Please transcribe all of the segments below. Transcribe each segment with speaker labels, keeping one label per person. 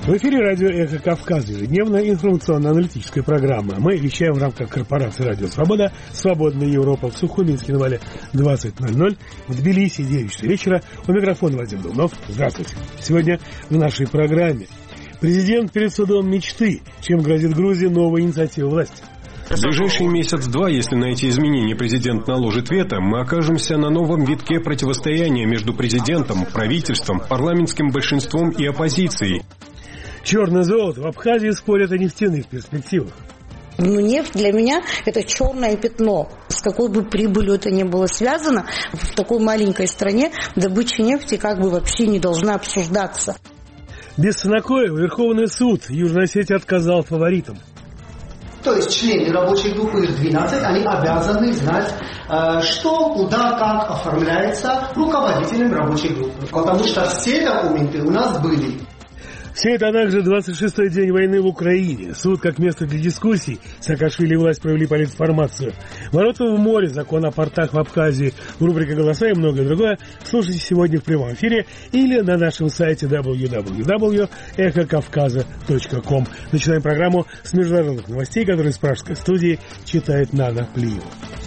Speaker 1: В эфире радио «Эхо Кавказа», ежедневная информационно-аналитическая программа. Мы вещаем в рамках корпорации «Радио Свобода», «Свободная Европа» в Сухуминске на Вале 20:00, в Тбилиси 9 часов вечера. У микрофона Вадим Думнов. Здравствуйте. Сегодня в нашей программе президент перед судом мечты. Чем грозит Грузии новая инициатива власти?
Speaker 2: В ближайший месяц-два, если на эти изменения президент наложит вето, мы окажемся на новом витке противостояния между президентом, правительством, парламентским большинством и оппозицией.
Speaker 1: Черное золото в Абхазии спорят о нефтяных перспективах.
Speaker 3: Нефть для меня – это черное пятно. С какой бы прибылью это ни было связано, в такой маленькой стране добыча нефти как бы вообще не должна обсуждаться.
Speaker 1: Без Сынакоева Верховный суд Южной Осетии отказал фаворитам.
Speaker 4: То есть члены рабочей группы 12, они обязаны знать, что, куда, как оформляется руководителем рабочей группы. Потому что все документы у нас были.
Speaker 1: Все это, а также 26-й день войны в Украине. Суд как место для дискуссий. Саакашвили и власть провели политинформацию. Ворота в море, закон о портах в Абхазии, рубрика «Голоса» и многое другое. Слушайте сегодня в прямом эфире или на нашем сайте www.эхокавказа.ком. Начинаем программу с международных новостей, которые из пражской студии читает Нана Плиева.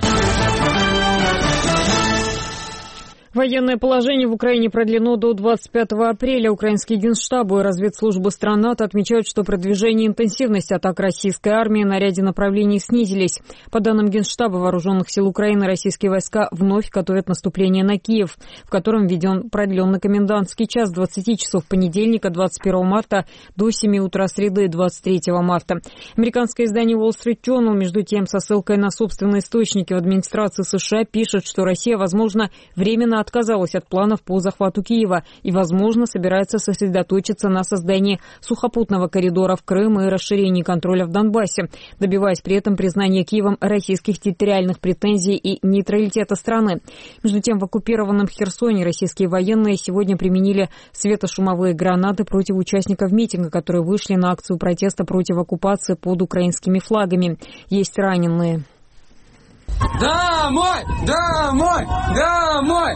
Speaker 5: Военное положение в Украине продлено до 25 апреля. Украинские генштабы и разведслужбы стран НАТО отмечают, что продвижение и интенсивность атак российской армии на ряде направлений снизились. По данным Генштаба Вооруженных сил Украины, российские войска вновь готовят наступление на Киев, в котором введен продленный комендантский час с 20 часов понедельника 21 марта до 7 утра среды 23 марта. Американское издание Wall Street Journal, между тем, со ссылкой на собственные источники в администрации США, пишет, что Россия, возможно, временно отказалась от планов по захвату Киева и, возможно, собирается сосредоточиться на создании сухопутного коридора в Крым и расширении контроля в Донбассе, добиваясь при этом признания Киевом российских территориальных претензий и нейтралитета страны. Между тем, в оккупированном Херсоне российские военные сегодня применили светошумовые гранаты против участников митинга, которые вышли на акцию протеста против оккупации под украинскими флагами. Есть раненые.
Speaker 6: Домой! Домой! Домой!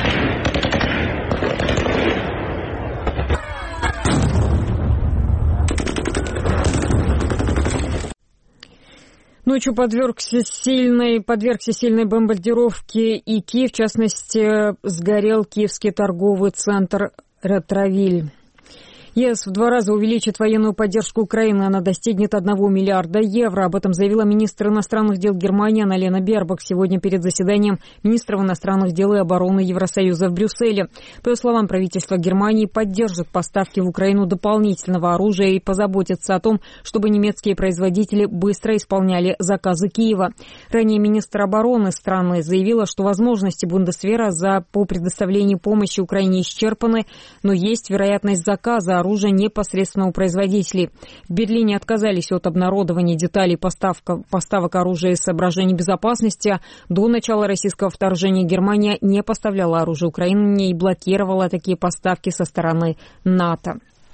Speaker 5: Ночью подвергся сильной бомбардировке и Киев, в частности, сгорел киевский торговый центр «Ретровиль». ЕС в 2 раза увеличит военную поддержку Украины. Она достигнет 1 миллиарда евро. Об этом заявила министр иностранных дел Германии Анна-Лена Бербок сегодня перед заседанием министров иностранных дел и обороны Евросоюза в Брюсселе. По ее словам, правительство Германии поддержит поставки в Украину дополнительного оружия и позаботится о том, чтобы немецкие производители быстро исполняли заказы Киева. Ранее министр обороны страны заявила, что возможности Бундесвера по предоставление помощи Украине исчерпаны, но есть вероятность заказа оружия непосредственно у производителей. В Берлине отказались от обнародования деталей поставок оружия из соображений безопасности. До начала российского вторжения Германия не поставляла оружие Украине и блокировала такие поставки со стороны НАТО.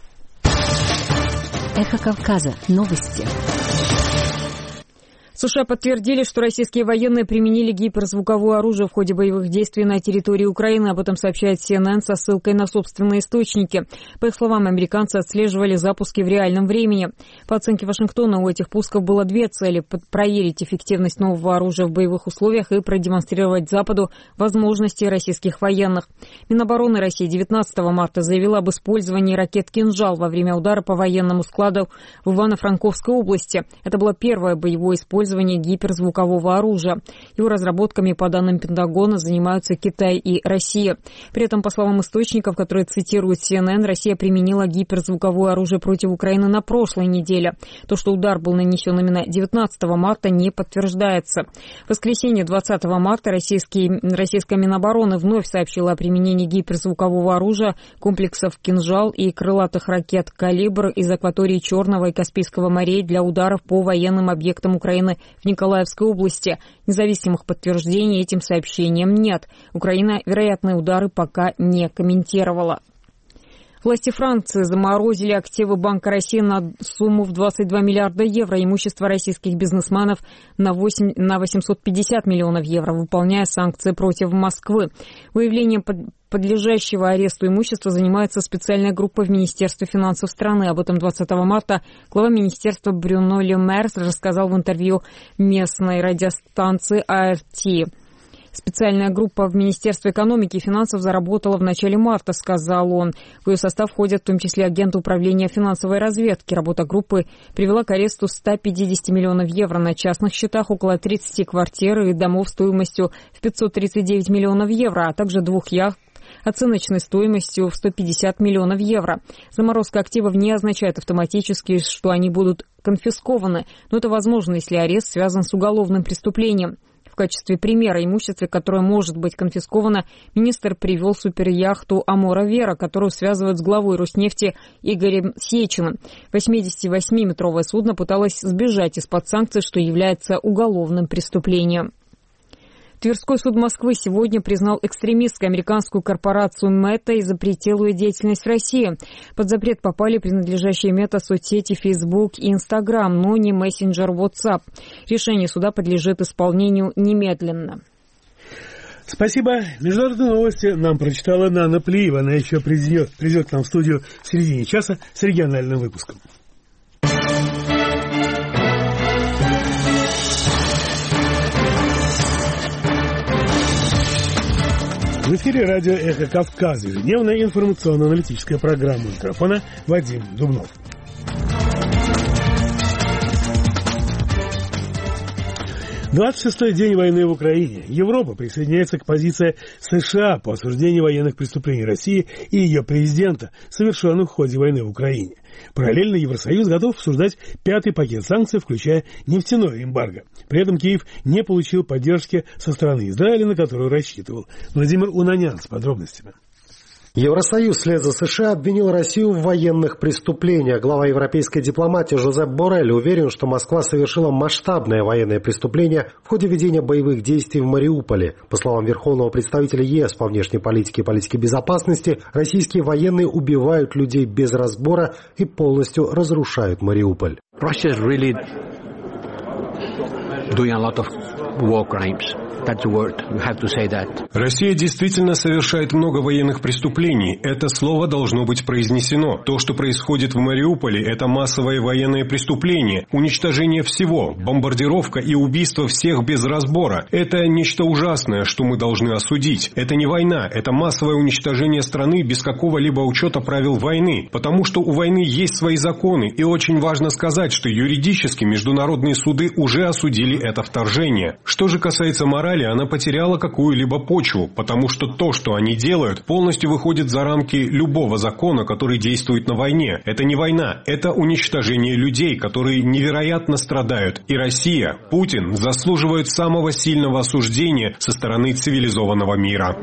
Speaker 7: Эхо Кавказа. Новости.
Speaker 5: США подтвердили, что российские военные применили гиперзвуковое оружие в ходе боевых действий на территории Украины. Об этом сообщает CNN со ссылкой на собственные источники. По их словам, американцы отслеживали запуски в реальном времени. По оценке Вашингтона, у этих пусков было 2 цели – проверить эффективность нового оружия в боевых условиях и продемонстрировать Западу возможности российских военных. Минобороны России 19 марта заявила об использовании ракет «Кинжал» во время удара по военному складу в Ивано-Франковской области. Это было первое боевое использование гиперзвукового оружия. Его разработками, по данным Пентагона, занимаются Китай и Россия. При этом, по словам источников, которые цитируют CNN, Россия применила гиперзвуковое оружие против Украины на прошлой неделе. То, что удар был нанесен именно 19 марта, не подтверждается. В воскресенье 20 марта российская Минобороны вновь сообщила о применении гиперзвукового оружия, комплексов «Кинжал» и крылатых ракет «Калибр» из акватории Черного и Каспийского морей для ударов по военным объектам Украины в Николаевской области. Независимых подтверждений этим сообщениям нет. Украина вероятные удары пока не комментировала. Власти Франции заморозили активы Банка России на сумму в 22 миллиарда евро, имущество российских бизнесменов на 850 миллионов евро, выполняя санкции против Москвы. Выявление подлежащего аресту имущества занимается специальная группа в Министерстве финансов страны. Об этом 20 марта глава министерства Брюно Ле Мэр рассказал в интервью местной радиостанции АРТ. Специальная группа в Министерстве экономики и финансов заработала в начале марта, сказал он. В ее состав входят в том числе агенты управления финансовой разведки. Работа группы привела к аресту 150 миллионов евро на частных счетах, около 30 квартир и домов стоимостью в 539 миллионов евро, а также 2 яхт оценочной стоимостью в 150 миллионов евро. Заморозка активов не означает автоматически, что они будут конфискованы, но это возможно, если арест связан с уголовным преступлением. В качестве примера имущества, которое может быть конфисковано, министр привел суперяхту «Амора Вера», которую связывают с главой Роснефти Игорем Сечиным. 88-метровое судно пыталось сбежать из-под санкций, что является уголовным преступлением. Тверской суд Москвы сегодня признал экстремистской американскую корпорацию Мета и запретил ее деятельность в России. Под запрет попали принадлежащие Мета соцсети Facebook и Instagram, но не мессенджер WhatsApp. Решение суда подлежит исполнению немедленно.
Speaker 1: Спасибо. Международные новости нам прочитала Нана Плиева. Она еще придет к нам в студию в середине часа с региональным выпуском. В эфире радио «Эхо Кавказа», ежедневная информационно-аналитическая программа. У микрофона Вадим Дубнов. «26-й день войны в Украине. Европа присоединяется к позиции США по осуждению военных преступлений России и ее президента, совершенных в ходе войны в Украине. Параллельно Евросоюз готов обсуждать 5-й пакет санкций, включая нефтяное эмбарго. При этом Киев не получил поддержки со стороны Израиля, на которую рассчитывал. Владимир Унанян с подробностями.
Speaker 8: Евросоюз вслед за США обвинил Россию в военных преступлениях. Глава европейской дипломатии Жозеп Боррель уверен, что Москва совершила масштабное военное преступление в ходе ведения боевых действий в Мариуполе. По словам верховного представителя ЕС по внешней политике и политике безопасности, российские военные убивают людей без разбора и полностью разрушают Мариуполь.
Speaker 9: Russia is really doing a lot of war crimes. That's the word. You have to say that.
Speaker 2: Россия действительно совершает много военных преступлений. Это слово должно быть произнесено. То, что происходит в Мариуполе, это массовое военное преступление. Уничтожение всего, бомбардировка и убийство всех без разбора. Это нечто ужасное, что мы должны осудить. Это не война, это массовое уничтожение страны без какого-либо учета правил войны. Потому что у войны есть свои законы. И очень важно сказать, что юридически международные суды уже осудили это вторжение. Что же касается морали, она потеряла какую-либо почву, потому что то, что они делают, полностью выходит за рамки любого закона, который действует на войне. Это не война, это уничтожение людей, которые невероятно страдают. И Россия, Путин заслуживают самого сильного осуждения со стороны цивилизованного мира.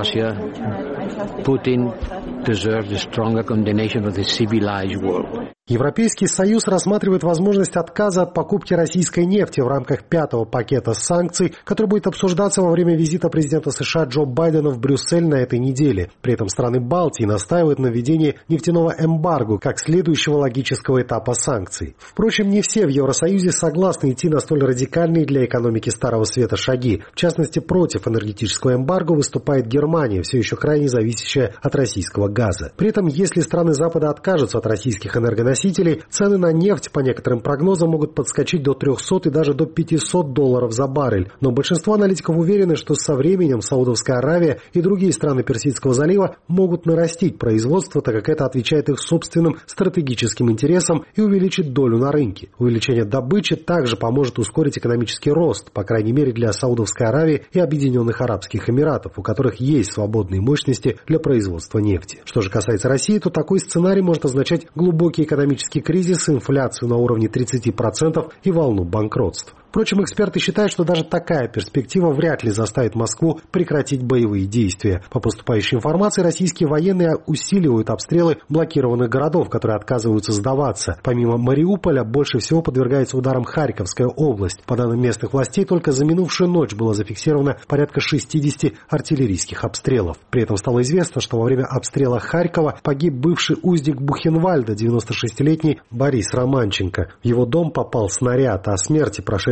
Speaker 8: Европейский Союз рассматривает возможность отказа от покупки российской нефти в рамках 5-го пакета санкций, который будет обсуждаться во время визита президента США Джо Байдена в Брюссель на этой неделе. При этом страны Балтии настаивают на введении нефтяного эмбарго как следующего логического этапа санкций. Впрочем, не все в Евросоюзе согласны идти на столь радикальные для экономики Старого Света шаги. В частности, против энергетического эмбарго выступает Германия, все еще крайне зависящая от российского газа. При этом, если страны Запада откажутся от российских энергоносителей, цены на нефть, по некоторым прогнозам, могут подскочить до 300 и даже до $500 за баррель. Но большинство аналитиков уверены, что со временем Саудовская Аравия и другие страны Персидского залива могут нарастить производство, так как это отвечает их собственным стратегическим интересам и увеличит долю на рынке. Увеличение добычи также поможет ускорить экономический рост, по крайней мере для Саудовской Аравии и Объединенных Арабских Эмиратов, у которых есть свободные мощности для производства нефти. Что же касается России, то такой сценарий может означать глубокий экономический кризис, инфляцию на уровне 30% и волну банкротств. Впрочем, эксперты считают, что даже такая перспектива вряд ли заставит Москву прекратить боевые действия. По поступающей информации, российские военные усиливают обстрелы блокированных городов, которые отказываются сдаваться. Помимо Мариуполя, больше всего подвергается ударам Харьковская область. По данным местных властей, только за минувшую ночь было зафиксировано порядка 60 артиллерийских обстрелов. При этом стало известно, что во время обстрела Харькова погиб бывший узник Бухенвальда, 96-летний Борис Романченко. В его дом попал снаряд, о смерти прошедшей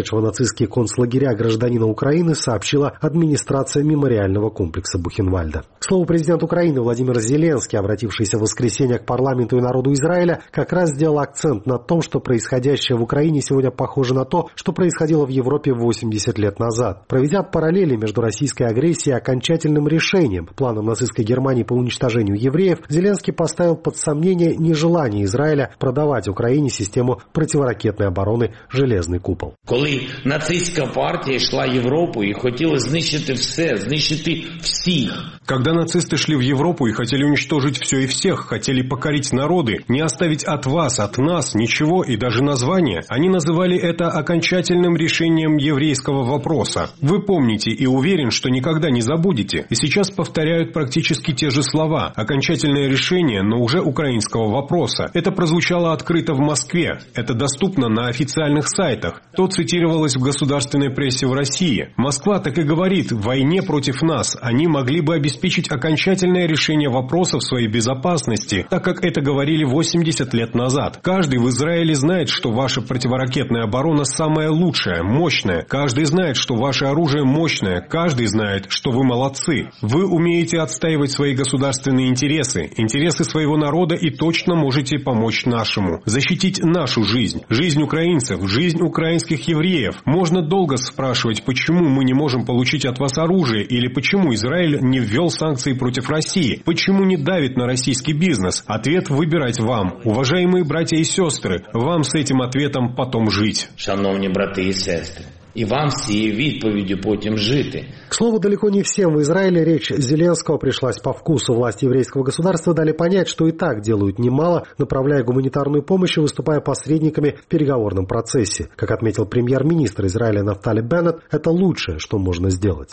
Speaker 8: прошедшего нацистские концлагеря гражданина Украины, сообщила администрация мемориального комплекса Бухенвальда. К слову, президент Украины Владимир Зеленский, обратившийся в воскресенье к парламенту и народу Израиля, как раз сделал акцент на том, что происходящее в Украине сегодня похоже на то, что происходило в Европе 80 лет назад. Проведя параллели между российской агрессией и окончательным решением, планом нацистской Германии по уничтожению евреев, Зеленский поставил под сомнение нежелание Израиля продавать Украине систему противоракетной обороны «Железный купол».
Speaker 10: Коли нацистська партія йшла в Європу і хотіла знищити все, знищити всіх.
Speaker 2: Когда нацисты шли в Европу и хотели уничтожить все и всех, хотели покорить народы, не оставить от вас, от нас ничего и даже название, они называли это окончательным решением еврейского вопроса. Вы помните и уверен, что никогда не забудете. И сейчас повторяют практически те же слова. Окончательное решение, но уже украинского вопроса. Это прозвучало открыто в Москве. Это доступно на официальных сайтах. То цитировалось в государственной прессе в России. Москва так и говорит: в войне против нас они могли бы обеспечить окончательное решение вопросов своей безопасности, так как это говорили 80 лет назад. Каждый в Израиле знает, что ваша противоракетная оборона самая лучшая, мощная. Каждый знает, что ваше оружие мощное. Каждый знает, что вы молодцы. Вы умеете отстаивать свои государственные интересы, интересы своего народа и точно можете помочь нашему. Защитить нашу жизнь, жизнь украинцев, жизнь украинских евреев. Можно долго спрашивать, почему мы не можем получить от вас оружие или почему Израиль не ввел санкции против России, почему не давит на российский бизнес. Ответ выбирать вам. Уважаемые братья и сестры, вам с этим ответом потом жить.
Speaker 10: Шановні брати і сестри, і вам з цією відповіддю потім жити.
Speaker 8: К слову, далеко не всем в Израиле речь Зеленского пришлась по вкусу. Власти еврейского государства дали понять, что и так делают немало, направляя гуманитарную помощь и выступая посредниками в переговорном процессе. Как отметил премьер-министр Израиля Нафтали Беннет, это лучшее, что можно сделать.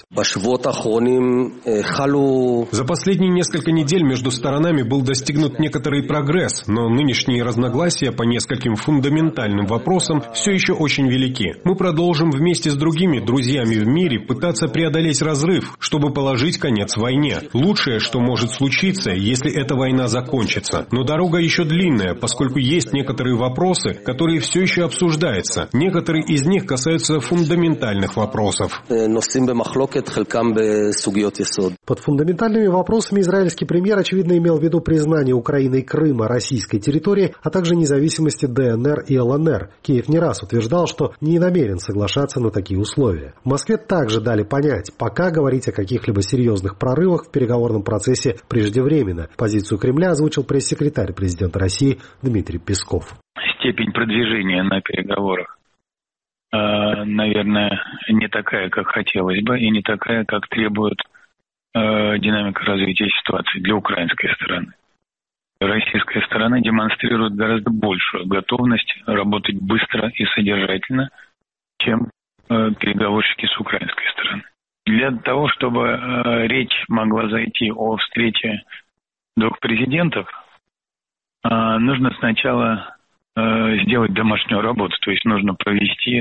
Speaker 2: За последние несколько недель между сторонами был достигнут некоторый прогресс, но нынешние разногласия по нескольким фундаментальным вопросам все еще очень велики. Мы продолжим вместе с другими друзьями в мире пытаться преодолеть разрыв, чтобы положить конец войне. Лучшее, что может случиться, если эта война закончится. Но дорога еще длинная, поскольку есть некоторые вопросы, которые все еще обсуждаются. Некоторые из них касаются фундаментальных вопросов.
Speaker 8: Под фундаментальными вопросами израильский премьер, очевидно, имел в виду признание Украиной Крыма российской территорией, а также независимости ДНР и ЛНР. Киев не раз утверждал, что не намерен соглашаться на такие условия. В Москве также дали понять, пока говорить о каких-либо серьезных прорывах в переговорном процессе преждевременно. Позицию Кремля озвучил пресс-секретарь президента России Дмитрий Песков.
Speaker 11: Степень продвижения на переговорах, наверное, не такая, как хотелось бы, и не такая, как требует динамика развития ситуации для украинской стороны. Российская сторона демонстрирует гораздо большую готовность работать быстро и содержательно, чем переговорщики с украинской стороны. Для того, чтобы речь могла зайти о встрече двух президентов, нужно сначала сделать домашнюю работу, то есть нужно провести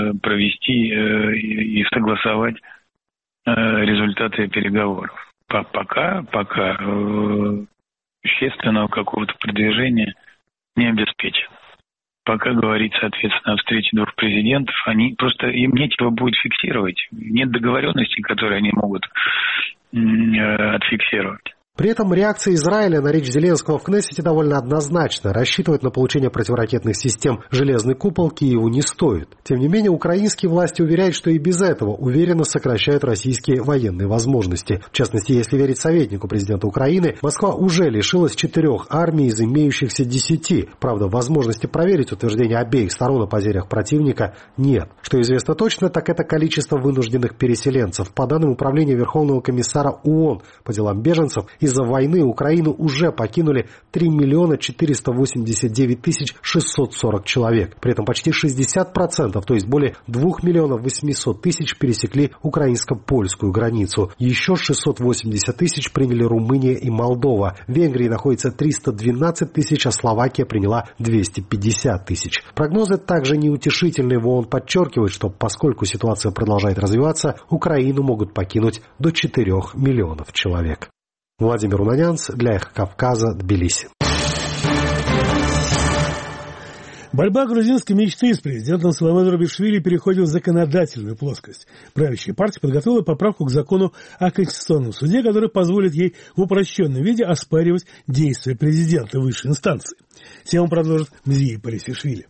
Speaker 11: и согласовать результаты переговоров. Пока существенного какого-то продвижения не обеспечено. Пока говорить, соответственно, о встрече двух президентов, им нечего будет фиксировать. Нет договоренностей, которые они могут отфиксировать.
Speaker 8: При этом реакция Израиля на речь Зеленского в Кнессете довольно однозначна. Рассчитывать на получение противоракетных систем «Железный купол» Киеву не стоит. Тем не менее, украинские власти уверяют, что и без этого уверенно сокращают российские военные возможности. В частности, если верить советнику президента Украины, Москва уже лишилась 4 армий из имеющихся 10. Правда, возможности проверить утверждения обеих сторон о потерях противника нет. Что известно точно, так это количество вынужденных переселенцев. По данным Управления Верховного комиссара ООН по делам беженцев, из-за войны Украину уже покинули 3 489 640 человек. При этом почти 60%, то есть более 2 800 000 пересекли украинско-польскую границу. Еще 680 000 приняли Румыния и Молдова. В Венгрии находится 312 000, а Словакия приняла 250 000. Прогнозы также неутешительные. В ООН подчеркивают, что поскольку ситуация продолжает развиваться, Украину могут покинуть до 4 миллионов человек. Владимир Унанянц для «Эхо Кавказа», Тбилиси.
Speaker 1: Борьба грузинской мечты с президентом Саломе Зурабишвили переходит в законодательную плоскость. Правящая партия подготовила поправку к закону о Конституционном суде, который позволит ей в упрощенном виде оспаривать действия президента высшей инстанции. Тему продолжит Мзии Полисишвили.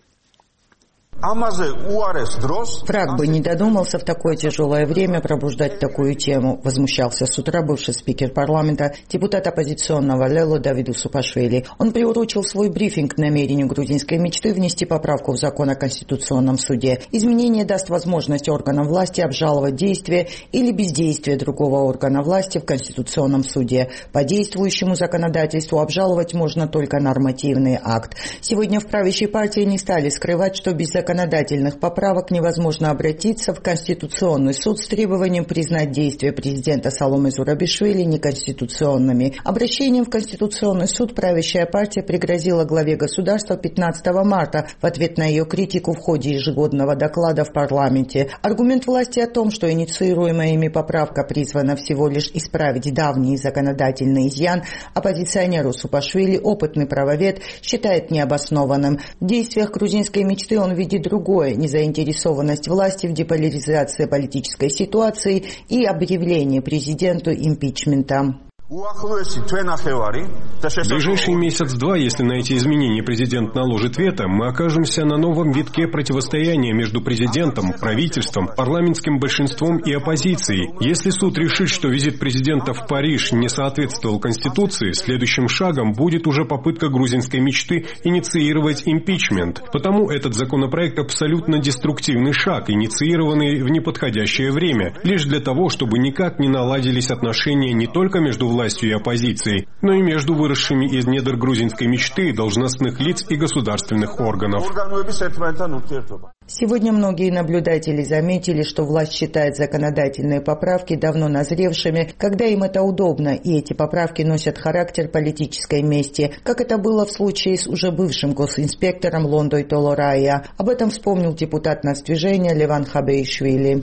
Speaker 12: Враг бы не додумался в такое тяжелое время пробуждать такую тему, возмущался с утра бывший спикер парламента, депутат оппозиционного Лело Давиду Супашвили. Он приурочил свой брифинг к намерению грузинской мечты внести поправку в закон о Конституционном суде. Изменение даст возможность органам власти обжаловать действия или бездействие другого органа власти в Конституционном суде. По действующему законодательству обжаловать можно только нормативный акт. Сегодня в правящей партии не стали скрывать, что без законодательных поправок невозможно обратиться в Конституционный суд с требованием признать действия президента Саломе Зурабишвили неконституционными. Обращением в Конституционный суд правящая партия пригрозила главе государства 15 марта в ответ на ее критику в ходе ежегодного доклада в парламенте. Аргумент власти о том, что инициируемая ими поправка призвана всего лишь исправить давний законодательный изъян, оппозиционеру Супашвили, опытный правовед, считает необоснованным. В действиях грузинской мечты он видит другое – незаинтересованность власти в деполяризации политической ситуации и объявлении президенту импичмента.
Speaker 2: В ближайший месяц-два, если на эти изменения президент наложит вето, мы окажемся на новом витке противостояния между президентом, правительством, парламентским большинством и оппозицией. Если суд решит, что визит президента в Париж не соответствовал Конституции, следующим шагом будет уже попытка грузинской мечты инициировать импичмент. Потому этот законопроект абсолютно деструктивный шаг, инициированный в неподходящее время, лишь для того, чтобы никак не наладились отношения не только между властью и оппозицией, но и между выросшими из недр грузинской мечты должностных лиц и государственных органов.
Speaker 12: Сегодня многие наблюдатели заметили, что власть считает законодательные поправки давно назревшими, когда им это удобно, и эти поправки носят характер политической мести, как это было в случае с уже бывшим госинспектором Лондой Толорая. Об этом вспомнил депутат Нацдвижения Леван Хабеишвили.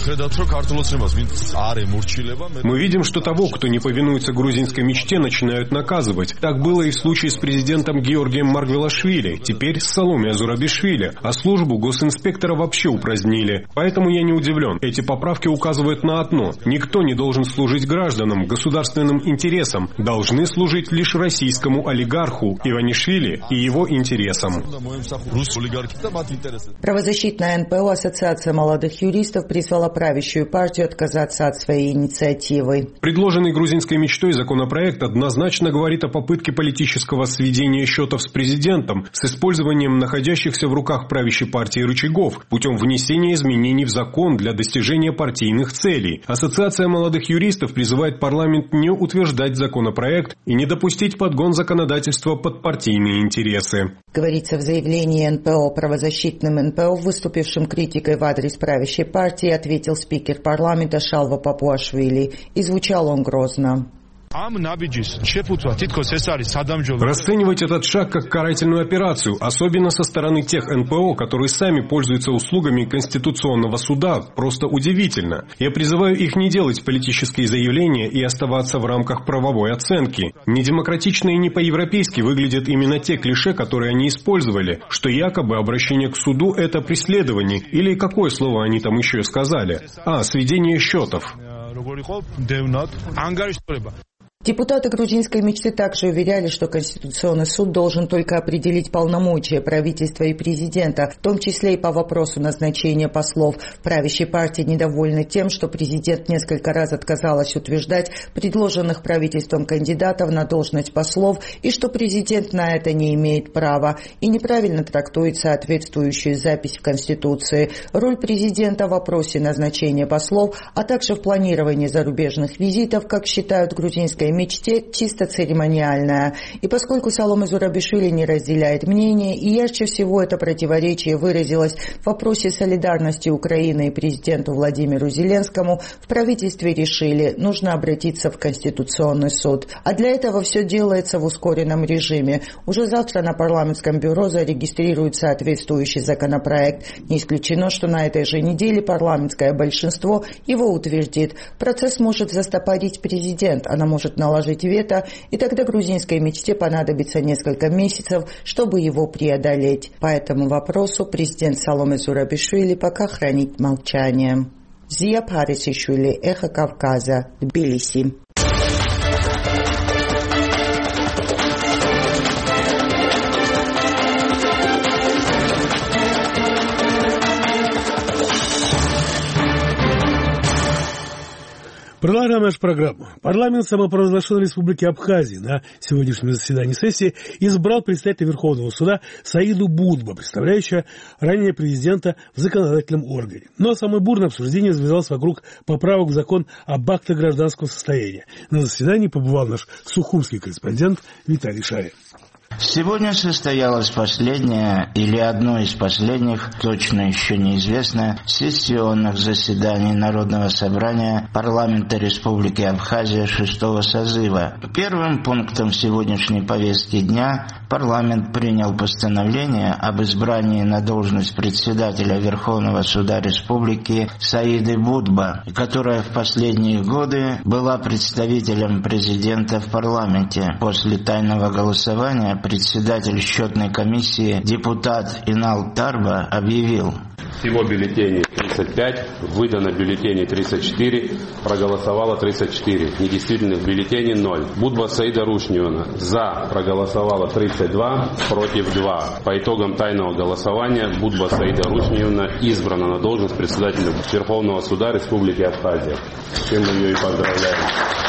Speaker 2: Мы видим, что того, кто не повинуется грузинской мечте, начинают наказывать. Так было и в случае с президентом Георгием Маргвелашвили, теперь с Саломе Зурабишвили, а службу госинспектора вообще упразднили. Поэтому я не удивлен. Эти поправки указывают на одно. Никто не должен служить гражданам, государственным интересам. Должны служить лишь российскому олигарху Иванишвили и его интересам.
Speaker 12: Правозащитная НПО «Ассоциация молодых юристов» призвала правящую партию отказаться от своей инициативы.
Speaker 2: Предложенный грузинской мечтой законопроект однозначно говорит о попытке политического сведения счетов с президентом с использованием находящихся в руках правящей партии рычагов путем внесения изменений в закон для достижения партийных целей. Ассоциация молодых юристов призывает парламент не утверждать законопроект и не допустить подгон законодательства под партийные интересы.
Speaker 12: Говорится в заявлении НПО. Правозащитным НПО, выступившим критикой в адрес правящей партии, ответил спикер парламента Шалва Папуашвили. И звучал он грозно.
Speaker 2: Расценивать этот шаг как карательную операцию, особенно со стороны тех НПО, которые сами пользуются услугами Конституционного суда, просто удивительно. Я призываю их не делать политические заявления и оставаться в рамках правовой оценки. Недемократично и не по-европейски выглядят именно те клише, которые они использовали, что якобы обращение к суду – это преследование, или какое слово они там еще сказали? Сведение счетов.
Speaker 12: Депутаты грузинской мечты также уверяли, что Конституционный суд должен только определить полномочия правительства и президента, в том числе и по вопросу назначения послов. Правящей партии недовольны тем, что президент несколько раз отказалась утверждать предложенных правительством кандидатов на должность послов и что президент на это не имеет права и неправильно трактует соответствующую запись в Конституции. Роль президента в вопросе назначения послов, а также в планировании зарубежных визитов, как считают грузинские мечте, чисто церемониальная. И поскольку Саломе Зурабишвили не разделяет мнение, и ярче всего это противоречие выразилось в вопросе солидарности Украины и президенту Владимиру Зеленскому, в правительстве решили, нужно обратиться в Конституционный суд. А для этого все делается в ускоренном режиме. Уже завтра на парламентском бюро зарегистрируют соответствующий законопроект. Не исключено, что на этой же неделе парламентское большинство его утвердит. Процесс может застопорить президент. Она может наложить вето, и тогда грузинской мечте понадобится несколько месяцев, чтобы его преодолеть. По этому вопросу президент Саломе Зурабишвили пока хранит молчание. Зия Парисишвили, Эхо Кавказа, Тбилиси.
Speaker 1: Продолжаем нашу программу. Парламент самопровозглашенной Республики Абхазия на сегодняшнем заседании сессии избрал представителя Верховного суда Саиду Будба, представляющего ранее президента в законодательном органе. Но самое бурное обсуждение завязалось вокруг поправок в закон об актах гражданского состояния. На заседании побывал наш сухумский корреспондент Виталий Шарин.
Speaker 13: Сегодня состоялось последнее или одно из последних, точно еще неизвестно, сессионных заседаний Народного собрания парламента Республики Абхазия 6-го созыва. Первым пунктом сегодняшней повестки дня парламент принял постановление об избрании на должность председателя Верховного суда Республики Саиды Будба, которая в последние годы была представителем президента в парламенте. После тайного голосования председатель счетной комиссии депутат Инал Тарба объявил:
Speaker 14: всего бюллетеней 35, выдано бюллетеней 34, проголосовало 34, недействительных бюллетеней 0. Будба Саида Рушниона за проголосовало 32, против 2. По итогам тайного голосования Будба Саида Рушниона избрана на должность председателя Верховного суда Республики Абхазия. С чем мы ее и поздравляем.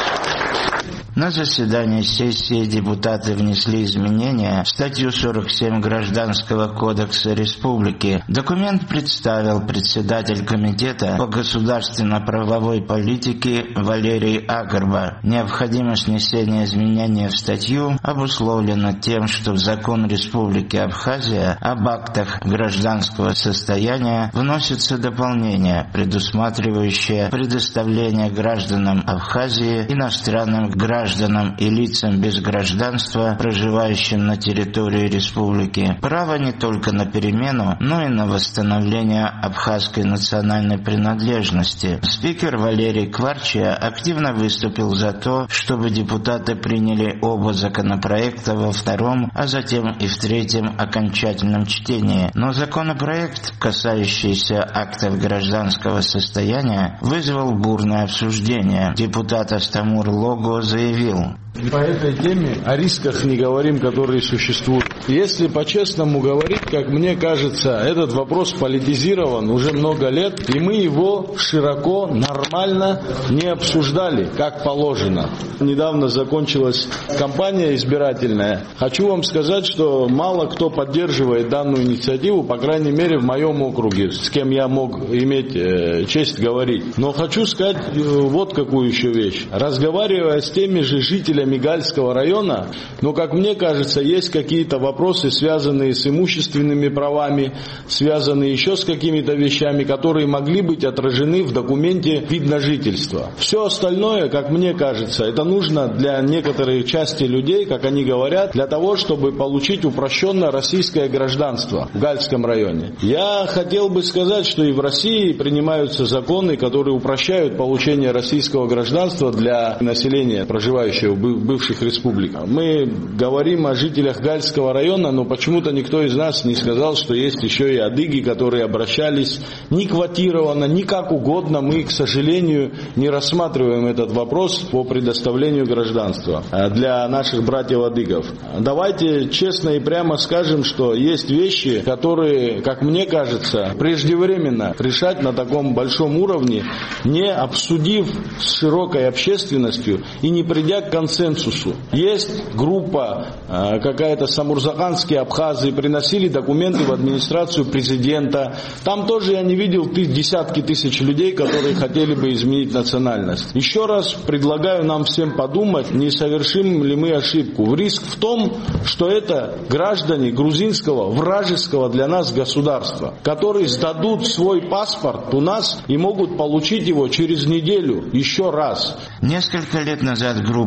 Speaker 13: На заседании сессии депутаты внесли изменения в статью 47 Гражданского кодекса Республики. Документ представил председатель комитета по государственно-правовой политике Валерий Агарба. Необходимость внесения изменения в статью обусловлена тем, что в закон Республики Абхазия об актах гражданского состояния вносится дополнение, предусматривающее предоставление гражданам Абхазии, иностранным гражданам и лицам без гражданства, проживающим на территории республики, право не только на перемену, но и на восстановление абхазской национальной принадлежности. Спикер Валерий Кварчия активно выступил за то, чтобы депутаты приняли оба законопроекта во втором, а затем и в третьем окончательном чтении. Но законопроект, касающийся актов гражданского состояния, вызвал бурное обсуждение. Депутат Астамур Лого заявил:
Speaker 15: по этой теме о рисках не говорим, которые существуют. Если по-честному говорить, как мне кажется, этот вопрос политизирован уже много лет, и мы его широко, нормально не обсуждали, как положено. Недавно закончилась кампания избирательная. Хочу вам сказать, что мало кто поддерживает данную инициативу, по крайней мере в моем округе, с кем я мог иметь честь говорить. Но хочу сказать вот какую еще вещь. Разговаривая с теми же жителями Гальского района, но, как мне кажется, есть какие-то вопросы, связанные с имущественными правами, связанные еще с какими-то вещами, которые могли быть отражены в документе вид на жительство. Все остальное, как мне кажется, это нужно для некоторой части людей, как они говорят, для того, чтобы получить упрощенное российское гражданство в Гальском районе. Я хотел бы сказать, что и в России принимаются законы, которые упрощают получение российского гражданства для населения, проживающего в бывших республиках. Мы говорим о жителях Гальского района, но почему-то никто из нас не сказал, что есть еще и адыги, которые обращались не квотированно, не как угодно. Мы, к сожалению, не рассматриваем этот вопрос по предоставлению гражданства для наших братьев-адыгов. Давайте честно и прямо скажем, что есть вещи, которые, как мне кажется, преждевременно решать на таком большом уровне, не обсудив с широкой общественностью и не придя к консенсусу. Есть группа, какая-то самурзаканские абхазы, приносили документы в администрацию президента. Там тоже я не видел десятки тысяч людей, которые хотели бы изменить национальность. Еще раз предлагаю нам всем подумать, не совершим ли мы ошибку. Риск в том, что это граждане грузинского, вражеского для нас государства, которые сдадут свой паспорт у нас и могут получить его через неделю еще раз.
Speaker 13: Несколько лет назад группа абхазских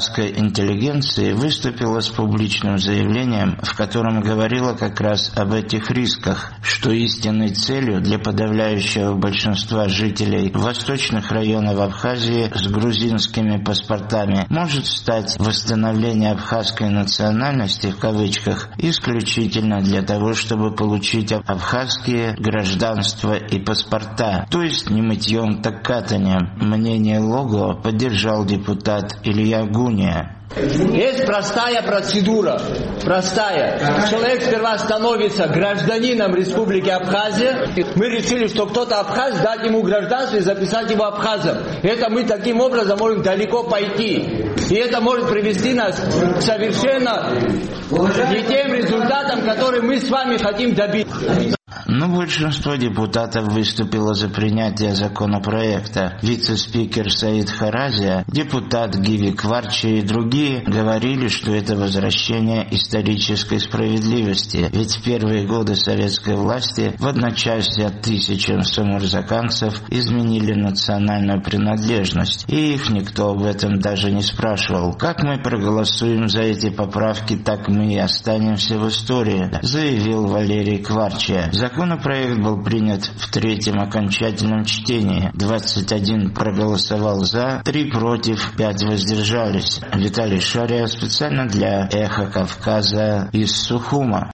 Speaker 13: абхазской интеллигенции выступила с публичным заявлением, в котором говорила как раз об этих рисках, что истинной целью для подавляющего большинства жителей восточных районов Абхазии с грузинскими паспортами может стать восстановление абхазской национальности в кавычках исключительно для того, чтобы получить абхазские гражданства и паспорта, то есть не мытьем, так катанием. Мнение Лого поддержал депутат Илья Гуния.
Speaker 16: Есть простая процедура, Человек сперва становится гражданином Республики Абхазия. Мы решили, что кто-то абхаз, дать ему гражданство и записать его абхазом. Это мы таким образом можем далеко пойти. И это может привести нас к совершенно не тем результатам, которые мы с вами хотим добиться.
Speaker 13: Но большинство депутатов выступило за принятие законопроекта. Вице-спикер Саид Харазия, депутат Гиви Кварчи и другие говорили, что это возвращение исторической справедливости. Ведь в первые годы советской власти в одночасье тысячам самурзаканцев изменили национальную принадлежность. И их никто об этом даже не спрашивал. Как мы проголосуем за эти поправки, так мы и останемся в истории, заявил Валерий Кварчия. Законопроект был принят в третьем окончательном чтении. 21 проголосовал за, 3 против, 5 воздержались. Виталий Шария специально для «Эхо Кавказа» из Сухума.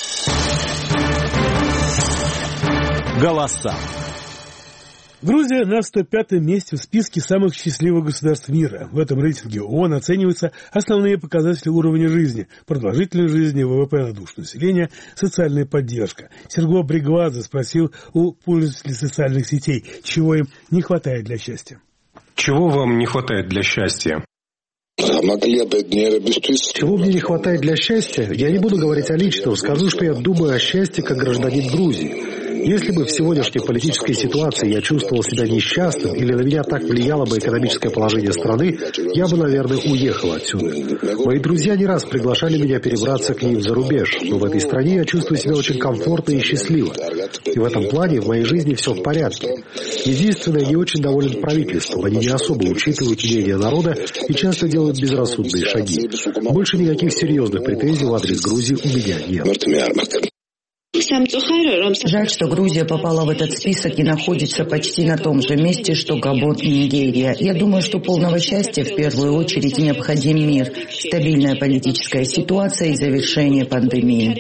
Speaker 1: Голоса. Грузия на 105-м месте в списке самых счастливых государств мира. В этом рейтинге ООН оцениваются основные показатели уровня жизни, продолжительность жизни, ВВП на душу населения, социальная поддержка. Серго Бригвадзе спросил у пользователей социальных сетей, чего им не хватает для счастья.
Speaker 2: Чего вам не хватает для счастья?
Speaker 8: Чего мне не хватает для счастья? Я не буду говорить о личном, скажу, что я думаю о счастье как гражданин Грузии. Если бы в сегодняшней политической ситуации я чувствовал себя несчастным или на меня так влияло бы экономическое положение страны, я бы, наверное, уехал отсюда. Мои друзья не раз приглашали меня перебраться к ним за рубеж, но в этой стране я чувствую себя очень комфортно и счастливо. И в этом плане в моей жизни все в порядке. Единственное, я не очень доволен правительством. Они не особо учитывают мнение народа и часто делают безрассудные шаги. Больше никаких серьезных претензий в адрес Грузии у меня нет.
Speaker 12: Жаль, что Грузия попала в этот список и находится почти на том же месте, что Габон и Нигерия. Я думаю, что полного счастья в первую очередь необходим мир, стабильная политическая ситуация и завершение пандемии.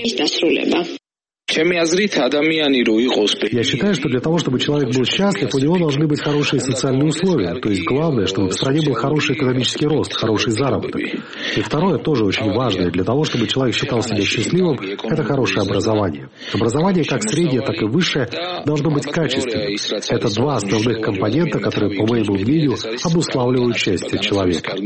Speaker 8: Я считаю, что для того, чтобы человек был счастлив, у него должны быть хорошие социальные условия. То есть главное, чтобы в стране был хороший экономический рост, хороший заработок. И второе, тоже очень важное, для того, чтобы человек считал себя счастливым, это хорошее образование. Образование, как среднее, так и высшее, должно быть качественным. Это два основных компонента, которые, по моему мнению, обуславливают счастье человека.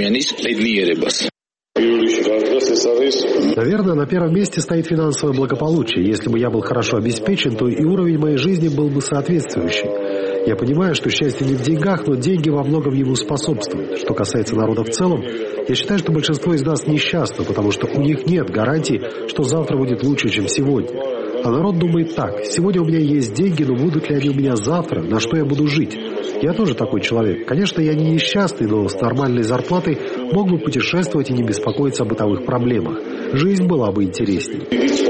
Speaker 8: Наверное, на первом месте стоит финансовое благополучие. Если бы я был хорошо обеспечен, то и уровень моей жизни был бы соответствующий. Я понимаю, что счастье не в деньгах, но деньги во многом ему способствуют. Что касается народа в целом, я считаю, что большинство из нас несчастны, потому что у них нет гарантий, что завтра будет лучше, чем сегодня. А народ думает так: сегодня у меня есть деньги, но будут ли они у меня завтра, на что я буду жить? Я тоже такой человек. Конечно, я не несчастный, но с нормальной зарплатой мог бы путешествовать и не беспокоиться о бытовых проблемах. Жизнь была бы интересней.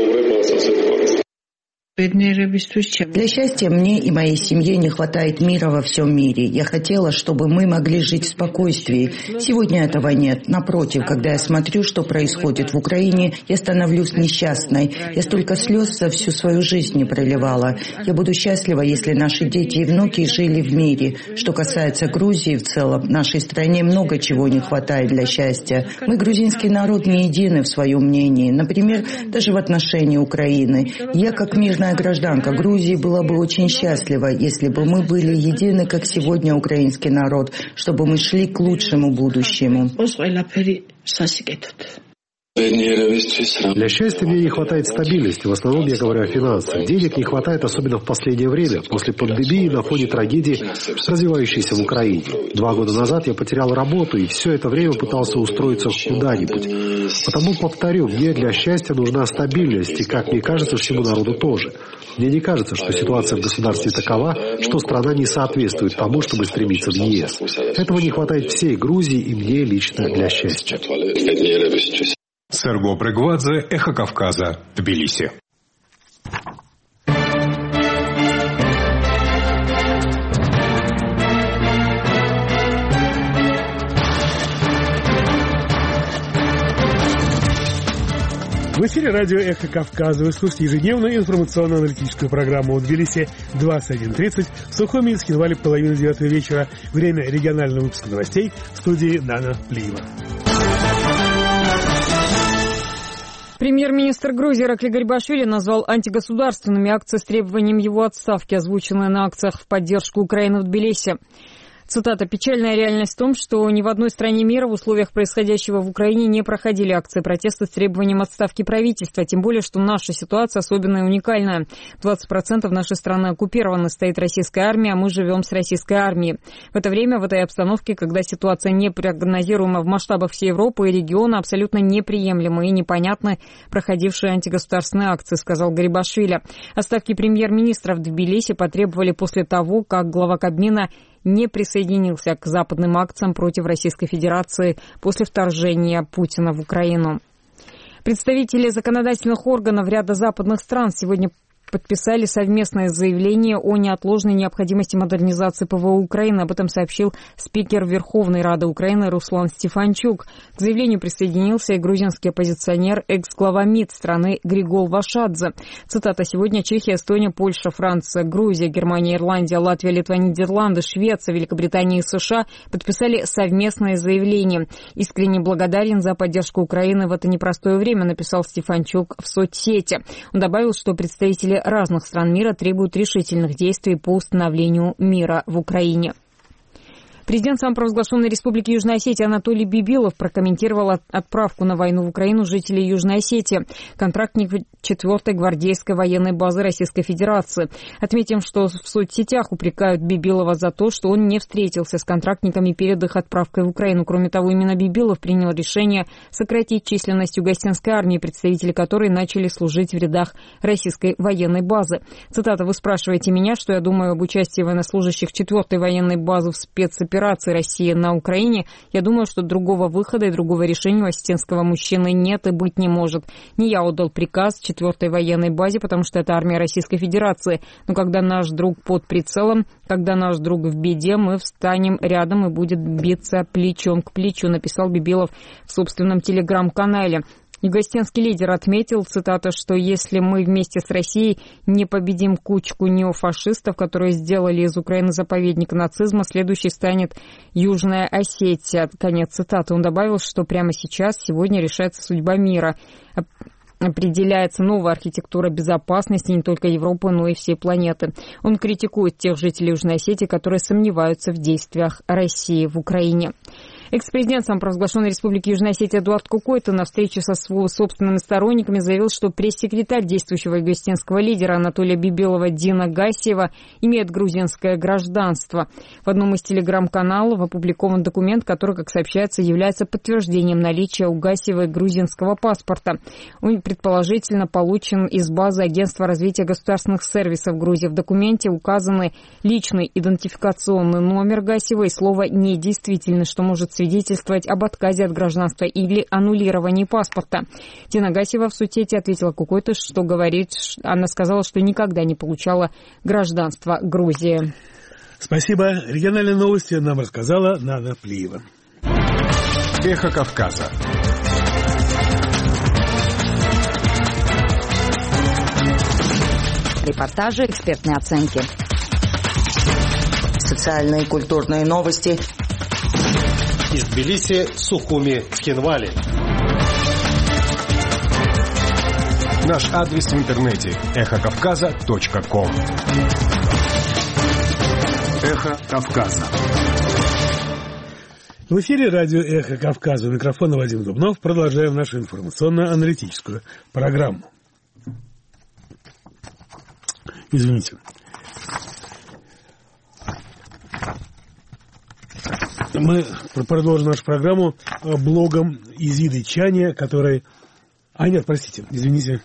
Speaker 12: Для счастья мне и моей семье не хватает мира во всем мире. Я хотела, чтобы мы могли жить в спокойствии. Сегодня этого нет. Напротив, когда я смотрю, что происходит в Украине, я становлюсь несчастной. Я столько слез за всю свою жизнь не проливала. Я буду счастлива, если наши дети и внуки жили в мире. Что касается Грузии в целом, нашей стране много чего не хватает для счастья. Мы, грузинский народ, не едины в своем мнении. Например, даже в отношении Украины. Я, как мирная гражданка Грузии, была бы очень счастлива, если бы мы были едины, как сегодня украинский народ, чтобы мы шли к лучшему будущему.
Speaker 8: Для счастья мне не хватает стабильности, в основном я говорю о финансах. Денег не хватает, особенно в последнее время, после пандемии на фоне трагедии, развивающейся в Украине. 2 года назад я потерял работу и все это время пытался устроиться куда-нибудь. Потому, повторю, мне для счастья нужна стабильность, и, как мне кажется, всему народу тоже. Мне не кажется, что ситуация в государстве такова, что страна не соответствует тому, чтобы стремиться в ЕС. Этого не хватает всей Грузии и мне лично для счастья.
Speaker 2: Серго Брегвадзе, Эхо Кавказа, Тбилиси.
Speaker 1: В эфире радио «Эхо Кавказа». Вы слушаете ежедневную информационно-аналитическую программу в Тбилиси 21:30, в Сухуми и Схинвале 8:30 вечера. Время регионального выпуска новостей в студии Нана Плиева.
Speaker 5: Премьер-министр Грузии Иракли Гарибашвили назвал антигосударственными акции с требованием его отставки, озвученные на акциях в поддержку Украины в Тбилиси. Цитата: «Печальная реальность в том, что ни в одной стране мира в условиях происходящего в Украине не проходили акции протеста с требованием отставки правительства, тем более, что наша ситуация особенная и уникальная. 20% нашей страны оккупированы, стоит российская армия, а мы живем с российской армией. В это время, в этой обстановке, когда ситуация непрогнозируема в масштабах всей Европы и региона, абсолютно неприемлемы и непонятны проходившие антигосударственные акции», сказал Гарибашвили. Отставки премьер-министра в Тбилиси потребовали после того, как глава Кабмина не присоединился к западным акциям против Российской Федерации после вторжения Путина в Украину. Представители законодательных органов ряда западных стран сегодня подписали совместное заявление о неотложной необходимости модернизации ПВО Украины. Об этом сообщил спикер Верховной Рады Украины Руслан Стефанчук. К заявлению присоединился и грузинский оппозиционер, экс-глава МИД страны Григол Вашадзе. Цитата: «Сегодня Чехия, Эстония, Польша, Франция, Грузия, Германия, Ирландия, Латвия, Литва, Нидерланды, Швеция, Великобритания и США подписали совместное заявление. Искренне благодарен за поддержку Украины в это непростое время», написал Стефанчук в соцсети. Он добавил, что представители разных стран мира требуют решительных действий по установлению мира в Украине. Президент самопровозглашенной Республики Южной Осетии Анатолий Бибилов прокомментировал отправку на войну в Украину жителей Южной Осетии. Контрактник 4-й гвардейской военной базы Российской Федерации. Отметим, что в соцсетях упрекают Бибилова за то, что он не встретился с контрактниками перед их отправкой в Украину. Кроме того, именно Бибилов принял решение сократить численность югославянской армии, представители которой начали служить в рядах российской военной базы. Цитата: «Вы спрашиваете меня, что я думаю об участии военнослужащих 4-й военной базы в спецоперации России на Украине. Я думаю, что другого выхода и другого решения у осетинского мужчины нет и быть не может. Не я отдал приказ 4-й военной базе, потому что это армия Российской Федерации. Но когда наш друг под прицелом, когда наш друг в беде, мы встанем рядом и будем биться плечом к плечу», написал Бибилов в собственном телеграм-канале. Югославянский лидер отметил, цитата, что если мы вместе с Россией не победим кучку неофашистов, которые сделали из Украины заповедник нацизма, следующей станет Южная Осетия. Конец цитаты. Он добавил, что прямо сейчас, сегодня решается судьба мира. Определяется новая архитектура безопасности не только Европы, но и всей планеты. Он критикует тех жителей Южной Осетии, которые сомневаются в действиях России в Украине. Экс-президент самопровозглашенной Республики Южная Осетия Эдуард Кукойто на встрече со собственными сторонниками заявил, что пресс-секретарь действующего югославянского лидера Анатолия Бибилова Дина Гасиева имеет грузинское гражданство. В одном из телеграм-каналов опубликован документ, который, как сообщается, является подтверждением наличия у Гасиевой грузинского паспорта. Он предположительно получен из базы Агентства развития государственных сервисов Грузии. В документе указаны личный идентификационный номер Гасиева и слово «недействительный», что может свидетельствовать об отказе от гражданства или аннулировании паспорта. Дина Гасиева в соцсети ответила Кукойто, что говорит, она сказала, что никогда не получала гражданство Грузии.
Speaker 1: Спасибо. Региональные новости нам рассказала Нана Плиева.
Speaker 2: Эхо Кавказа.
Speaker 12: Репортажи, экспертные оценки. Социальные и культурные новости.
Speaker 8: Из Тбилиси, Сухуми, Схинвали.
Speaker 2: Наш адрес в интернете эхокавказа.ком.
Speaker 1: Эхо Кавказа. В эфире радио «Эхо Кавказа». У микрофона Вадим Дубнов. Продолжаем нашу информационно-аналитическую программу. Извините. Мы продолжим нашу программу блогом Изиды Чане, который... нет, простите, извините.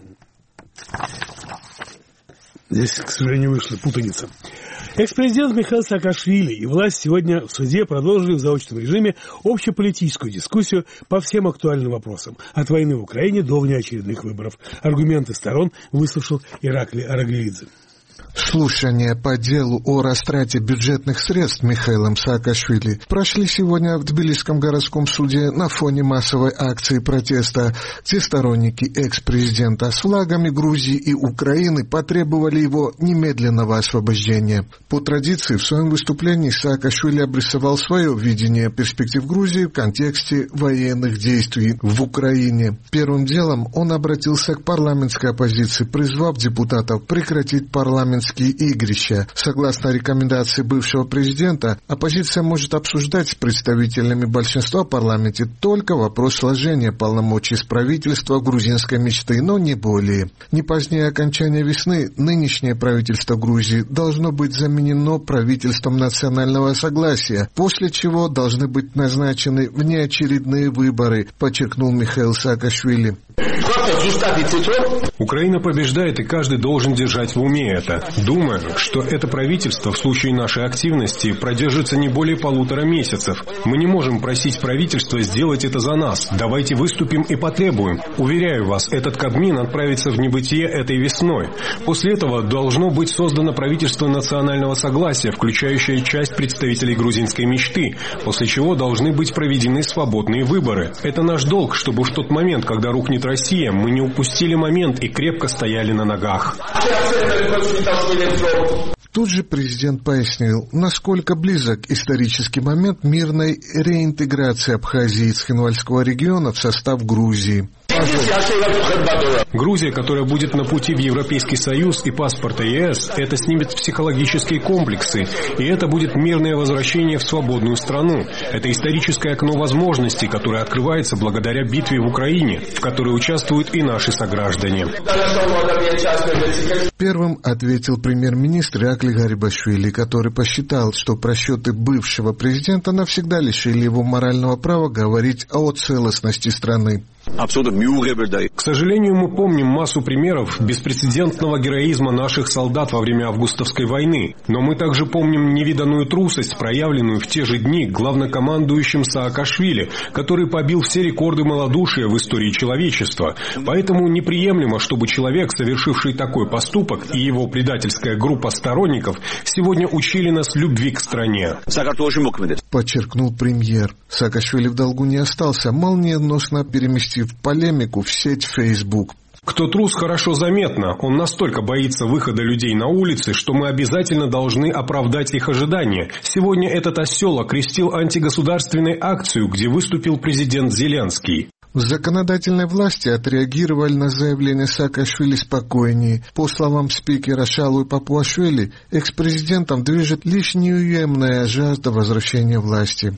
Speaker 1: Здесь, к сожалению, вышла путаница. Экс-президент Михаил Саакашвили и власть сегодня в суде продолжили в заочном режиме общеполитическую дискуссию по всем актуальным вопросам. От войны в Украине до внеочередных выборов. Аргументы сторон выслушал Ираклий Араглидзе.
Speaker 17: Слушания по делу о растрате бюджетных средств Михаилом Саакашвили прошли сегодня в Тбилисском городском суде на фоне массовой акции протеста, где сторонники экс-президента с флагами Грузии и Украины потребовали его немедленного освобождения. По традиции, в своем выступлении Саакашвили обрисовал свое видение перспектив Грузии в контексте военных действий в Украине. Первым делом он обратился к парламентской оппозиции, призвав депутатов прекратить парламентские игрища. Согласно рекомендации бывшего президента, оппозиция может обсуждать с представителями большинства в парламенте только вопрос сложения полномочий с правительства грузинской мечты, но не более. Не позднее окончания весны нынешнее правительство Грузии должно быть заменено правительством национального согласия, после чего должны быть назначены внеочередные выборы, подчеркнул Михаил Саакашвили.
Speaker 2: Украина побеждает, и каждый должен держать в уме это. Думаю, что это правительство в случае нашей активности продержится не более 1,5 месяцев. Мы не можем просить правительство сделать это за нас. Давайте выступим и потребуем. Уверяю вас, этот Кабмин отправится в небытие этой весной. После этого должно быть создано правительство национального согласия, включающее часть представителей грузинской мечты, после чего должны быть проведены свободные выборы. Это наш долг, чтобы в тот момент, когда рухнет Россия, мы не упустили момент и крепко стояли на ногах.
Speaker 17: Тут же президент пояснил, насколько близок исторический момент мирной реинтеграции Абхазии и Цхинвальского региона в состав Грузии.
Speaker 2: Грузия, которая будет на пути в Европейский Союз и паспорта ЕС, это снимет психологические комплексы, и это будет мирное возвращение в свободную страну. Это историческое окно возможностей, которое открывается благодаря битве в Украине, в которой участвуют и наши сограждане.
Speaker 17: Первым ответил премьер-министр Ираклий Гарибашвили, который посчитал, что просчеты бывшего президента навсегда лишили его морального права говорить о целостности страны.
Speaker 2: К сожалению, мы помним массу примеров беспрецедентного героизма наших солдат во время августовской войны, но мы также помним невиданную трусость, проявленную в те же дни главнокомандующим Саакашвили, который побил все рекорды малодушия в истории человечества. Поэтому неприемлемо, чтобы человек, совершивший такой поступок, и его предательская группа сторонников сегодня учили нас любви к стране.
Speaker 17: Подчеркнул премьер. Саакашвили в долгу не остался, молниеносно переместив полемику в сеть Facebook.
Speaker 2: Кто трус, хорошо заметно. Он настолько боится выхода людей на улицы, что мы обязательно должны оправдать их ожидания. Сегодня этот осел окрестил антигосударственной акцию, где выступил президент Зеленский.
Speaker 17: В законодательной власти отреагировали на заявление Саакашвили спокойнее. По словам спикера Шалуй Папуашвили, экс-президентом движет лишь неуемная жажда возвращения власти.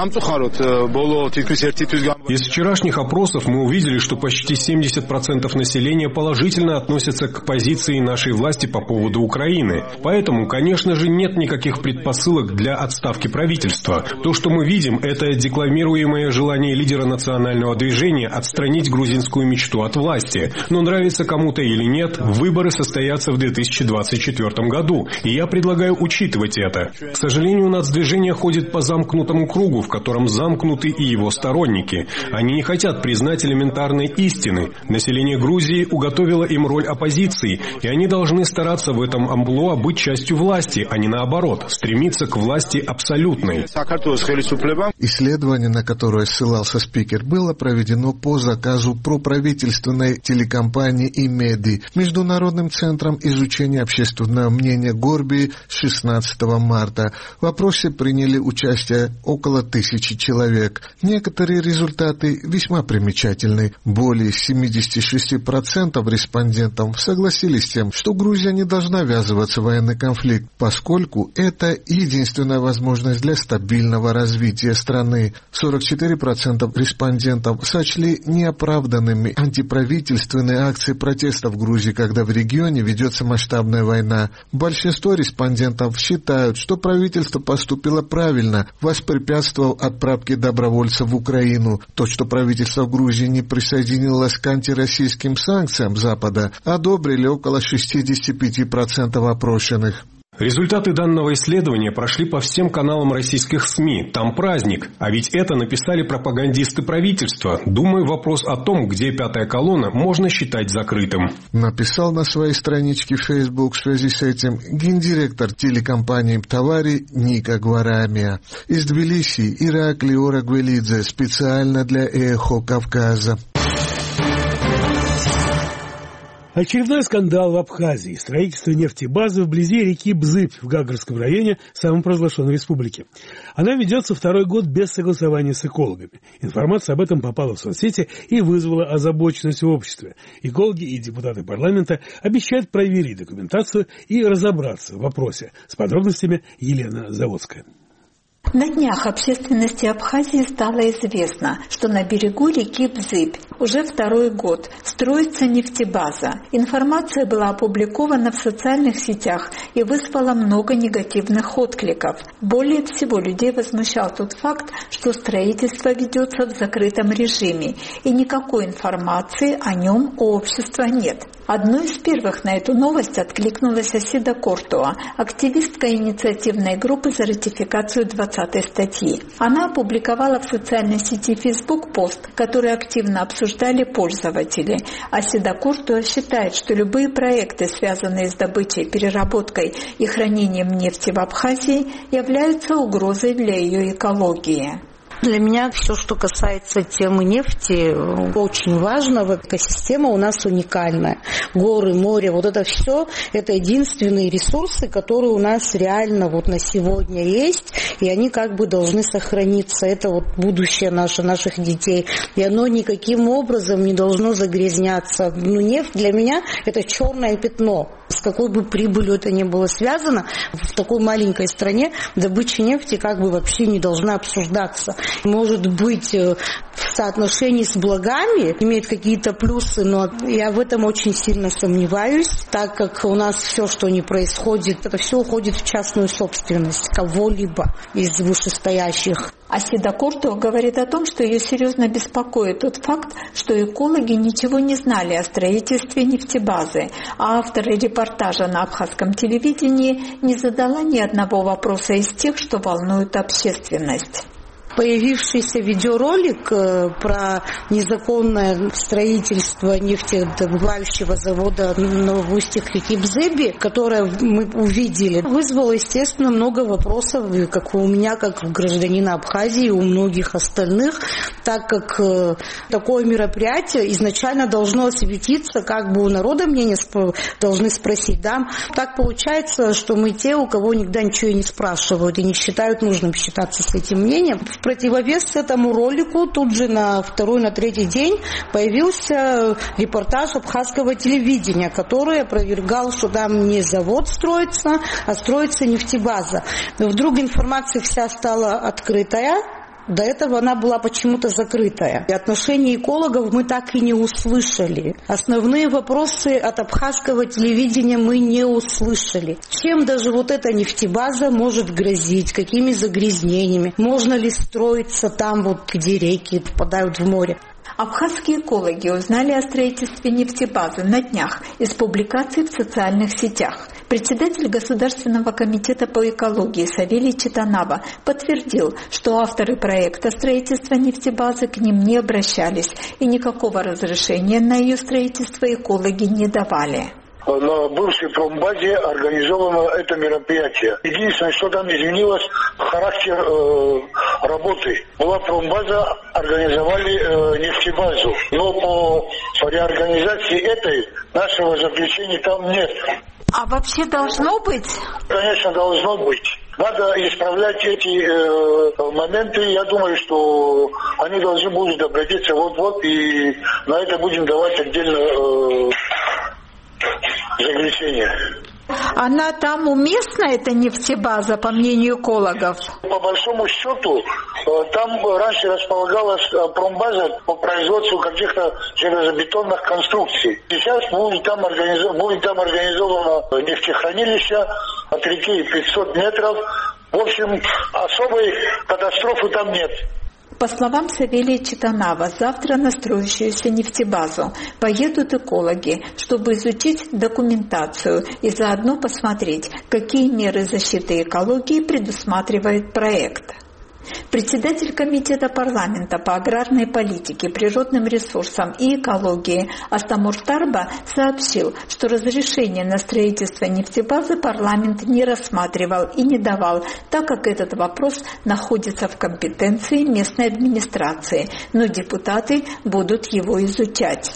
Speaker 2: Из вчерашних опросов мы увидели, что почти 70% населения положительно относятся к позиции нашей власти по поводу Украины. Поэтому, конечно же, нет никаких предпосылок для отставки правительства. То, что мы видим, это декламируемое желание лидера национального движения отстранить грузинскую мечту от власти. Но нравится кому-то или нет, выборы состоятся в 2024 году, и я предлагаю учитывать это. К сожалению, нацдвижение ходит по замкнутому кругу, в котором замкнуты и его сторонники. Они не хотят признать элементарной истины. Население Грузии уготовило им роль оппозиции, и они должны стараться в этом амплуа быть частью власти, а не наоборот, стремиться к власти абсолютной.
Speaker 17: Исследование, на которое ссылался спикер, было проведено проведено по заказу проправительственной телекомпании «Имеди» Международным центром изучения общественного мнения Горби 16 марта. В опросе приняли участие около 1000 человек. Некоторые результаты весьма примечательны. Более 76% респондентов согласились с тем, что Грузия не должна ввязываться в военный конфликт, поскольку это единственная возможность для стабильного развития страны. 44% респондентов сочли неоправданными антиправительственные акции протеста в Грузии, когда в регионе ведется масштабная война. Большинство респондентов считают, что правительство поступило правильно, воспрепятствовав отправке добровольцев в Украину. То, что правительство в Грузии не присоединилось к антироссийским санкциям Запада, одобрили около 65% опрошенных.
Speaker 2: Результаты данного исследования прошли по всем каналам российских СМИ. Там праздник. А ведь это написали пропагандисты правительства. Думаю, вопрос о том, где пятая колонна, можно считать закрытым.
Speaker 17: Написал на своей страничке в Facebook в связи с этим гендиректор телекомпании «Тавари» Ника Гварамия. Из Тбилиси Иракли Орагвелидзе специально для «Эхо Кавказа».
Speaker 1: Очередной скандал в Абхазии. Строительство нефтебазы вблизи реки Бзыбь в Гагарском районе самопровозглашенной республики. Она ведется второй год без согласования с экологами. Информация об этом попала в соцсети и вызвала озабоченность в обществе. Экологи и депутаты парламента обещают проверить документацию и разобраться в вопросе. С подробностями Елена Заводская.
Speaker 18: На днях общественности Абхазии стало известно, что на берегу реки Бзыбь уже второй год строится нефтебаза. Информация была опубликована в социальных сетях и вызвала много негативных откликов. Более всего людей возмущал тот факт, что строительство ведется в закрытом режиме, и никакой информации о нем у общества нет. Одной из первых на эту новость откликнулась Асида Кортуа, активистка инициативной группы за ратификацию 20-й статьи. Она опубликовала в социальной сети Facebook пост, который активно обсуждали пользователи. Асида Кортуа считает, что любые проекты, связанные с добычей, переработкой и хранением нефти в Абхазии, являются угрозой для ее экологии.
Speaker 3: Для меня все, что касается темы нефти, очень важно. Экосистема у нас уникальная. Горы, море, вот это все, это единственные ресурсы, которые у нас реально вот на сегодня есть, и они как бы должны сохраниться. Это вот будущее наших детей, и оно никаким образом не должно загрязняться. Но нефть для меня это черное пятно. С какой бы прибылью это ни было связано, в такой маленькой стране добыча нефти как бы вообще не должна обсуждаться. Может быть, в соотношении с благами имеет какие-то плюсы, но я в этом очень сильно сомневаюсь, так как у нас все, что не происходит, это все уходит в частную собственность кого-либо из вышестоящих.
Speaker 18: Асида Кортуа говорит о том, что ее серьезно беспокоит тот факт, что экологи ничего не знали о строительстве нефтебазы, а авторы репортажа на абхазском телевидении не задала ни одного вопроса из тех, что волнует общественность.
Speaker 3: Появившийся видеоролик про незаконное строительство нефтедобывающего завода в устьях реки Бзыби, которое мы увидели, вызвало, естественно, много вопросов, как у меня, как у гражданина Абхазии, и у многих остальных, так как такое мероприятие изначально должно осветиться, как бы у народа мнение должны спросить, да? Так получается, что мы те, у кого никогда ничего и не спрашивают, и не считают нужным считаться с этим мнением. В противовес этому ролику тут же на второй, на третий день появился репортаж абхазского телевидения, который опровергал, что там не завод строится, а строится нефтебаза. Но вдруг информация вся стала открытая. До этого она была почему-то закрытая. И отношение экологов мы так и не услышали. Основные вопросы от абхазского телевидения мы не услышали. Чем даже вот эта нефтебаза может грозить? Какими загрязнениями? Можно ли строиться там, вот где реки впадают в море?
Speaker 18: Абхазские экологи узнали о строительстве нефтебазы на днях из публикаций в социальных сетях. Председатель Государственного комитета по экологии Савелий Читанава подтвердил, что авторы проекта строительства нефтебазы к ним не обращались и никакого разрешения на ее строительство экологи не давали.
Speaker 19: На бывшей промбазе организовано это мероприятие. Единственное, что там изменилось, характер работы. Была промбаза, организовали нефтебазу. Но по реорганизации этой нашего заключения там нет.
Speaker 18: А вообще должно быть?
Speaker 19: Конечно, должно быть. Надо исправлять эти моменты. Я думаю, что они должны будут обратиться вот-вот, и на это будем давать отдельно заключение.
Speaker 18: Она там уместна, эта нефтебаза, по мнению экологов?
Speaker 19: По большому счету, там раньше располагалась промбаза по производству каких-то железобетонных конструкций. Сейчас будет там организовано нефтехранилище от реки 500 метров. В общем, особой катастрофы там нет.
Speaker 18: По словам Савелия Читанава, завтра на строящуюся нефтебазу поедут экологи, чтобы изучить документацию и заодно посмотреть, какие меры защиты экологии предусматривает проект. Председатель Комитета парламента по аграрной политике, природным ресурсам и экологии Астамур Тарба сообщил, что разрешение на строительство нефтебазы парламент не рассматривал и не давал, так как этот вопрос находится в компетенции местной администрации, но депутаты будут его изучать.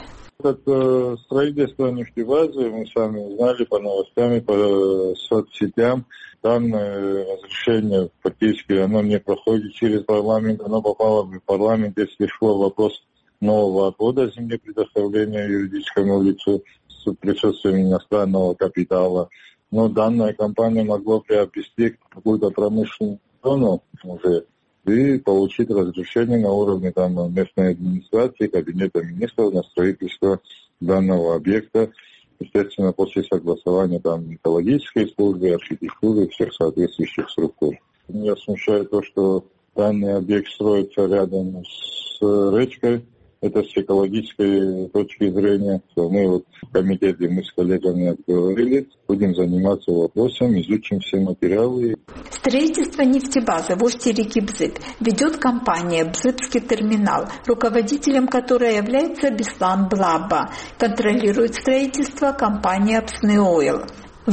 Speaker 20: Это строительство нефтебазы, мы сами узнали по новостям, по соцсетям. Данное разрешение фактически оно не проходит через парламент, оно попало в парламент, если шло вопрос нового отвода земли предоставления юридическому лицу с присутствием иностранного капитала. Но данная компания могла приобрести какую-то промышленную зону уже и получить разрешение на уровне там местной администрации, кабинета министров на строительство данного объекта. Естественно, после согласования там экологической службы, архитектуры и всех соответствующих структур. Меня смущает то, что данный объект строится рядом с речкой. Это с экологической точки зрения. Мы вот в комитете, мы с коллегами говорили, будем заниматься вопросом, изучим все материалы.
Speaker 18: Строительство нефтебазы в устье реки Бзып ведет компания «Бзыпский терминал», руководителем которой является Беслан Блаба. Контролирует строительство компания «Апсны Ойл». В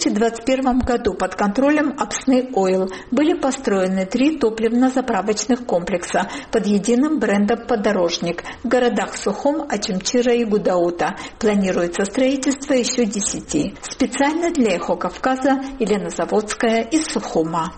Speaker 18: 2021 году под контролем Апсны Ойл были построены 3 топливно-заправочных комплекса под единым брендом «Подорожник» в городах Сухум, Ачимчира и Гудаута. Планируется строительство еще 10. Специально для «Эхо Кавказа» Елена Заводская из Сухума.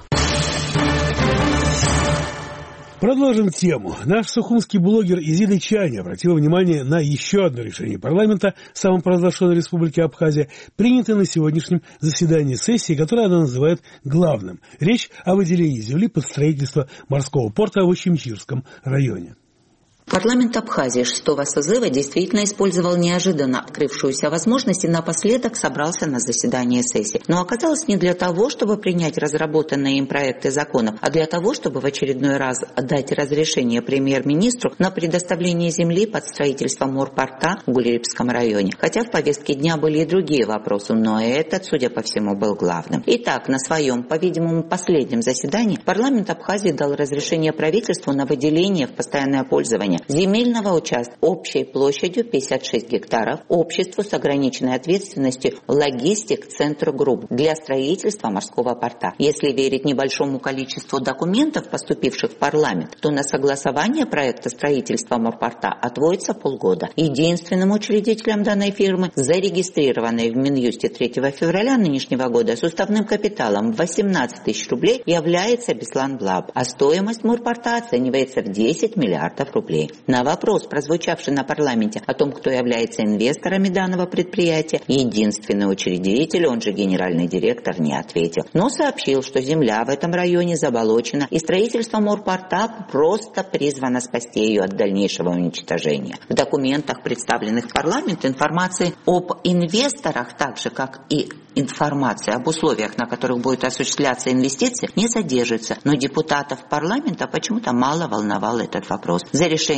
Speaker 1: Продолжим тему. Наш сухумский блогер Изида Чани обратила внимание на еще одно решение парламента самопровозглашенной республики Абхазия, принятое на сегодняшнем заседании сессии, которое она называет главным. Речь о выделении земли под строительство морского порта в Ачимчирском районе.
Speaker 21: Парламент Абхазии 6-го созыва действительно использовал неожиданно открывшуюся возможность и напоследок собрался на заседание сессии. Но оказалось не для того, чтобы принять разработанные им проекты законов, а для того, чтобы в очередной раз дать разрешение премьер-министру на предоставление земли под строительство морпорта в Гулерипском районе. Хотя в повестке дня были и другие вопросы, но этот, судя по всему, был главным. Итак, на своем, по-видимому, последнем заседании парламент Абхазии дал разрешение правительству на выделение в постоянное пользование земельного участка общей площадью 56 гектаров обществу с ограниченной ответственностью «Логистик Центру Групп» для строительства морского порта. Если верить небольшому количеству документов, поступивших в парламент, то на согласование проекта строительства морпорта отводится полгода. Единственным учредителем данной фирмы, зарегистрированной в Минюсте 3 февраля нынешнего года с уставным капиталом в 18 тысяч рублей, является Беслан Блаб, а стоимость морпорта оценивается в 10 миллиардов рублей. На вопрос, прозвучавший на парламенте о том, кто является инвесторами данного предприятия, единственный учредитель, он же генеральный директор, не ответил, но сообщил, что земля в этом районе заболочена, и строительство морпорта просто призвано спасти ее от дальнейшего уничтожения. В документах, представленных в парламент, информации об инвесторах, так же как и информация об условиях, на которых будет осуществляться инвестиции, не содержится, но депутатов парламента почему-то мало волновал этот вопрос. За решение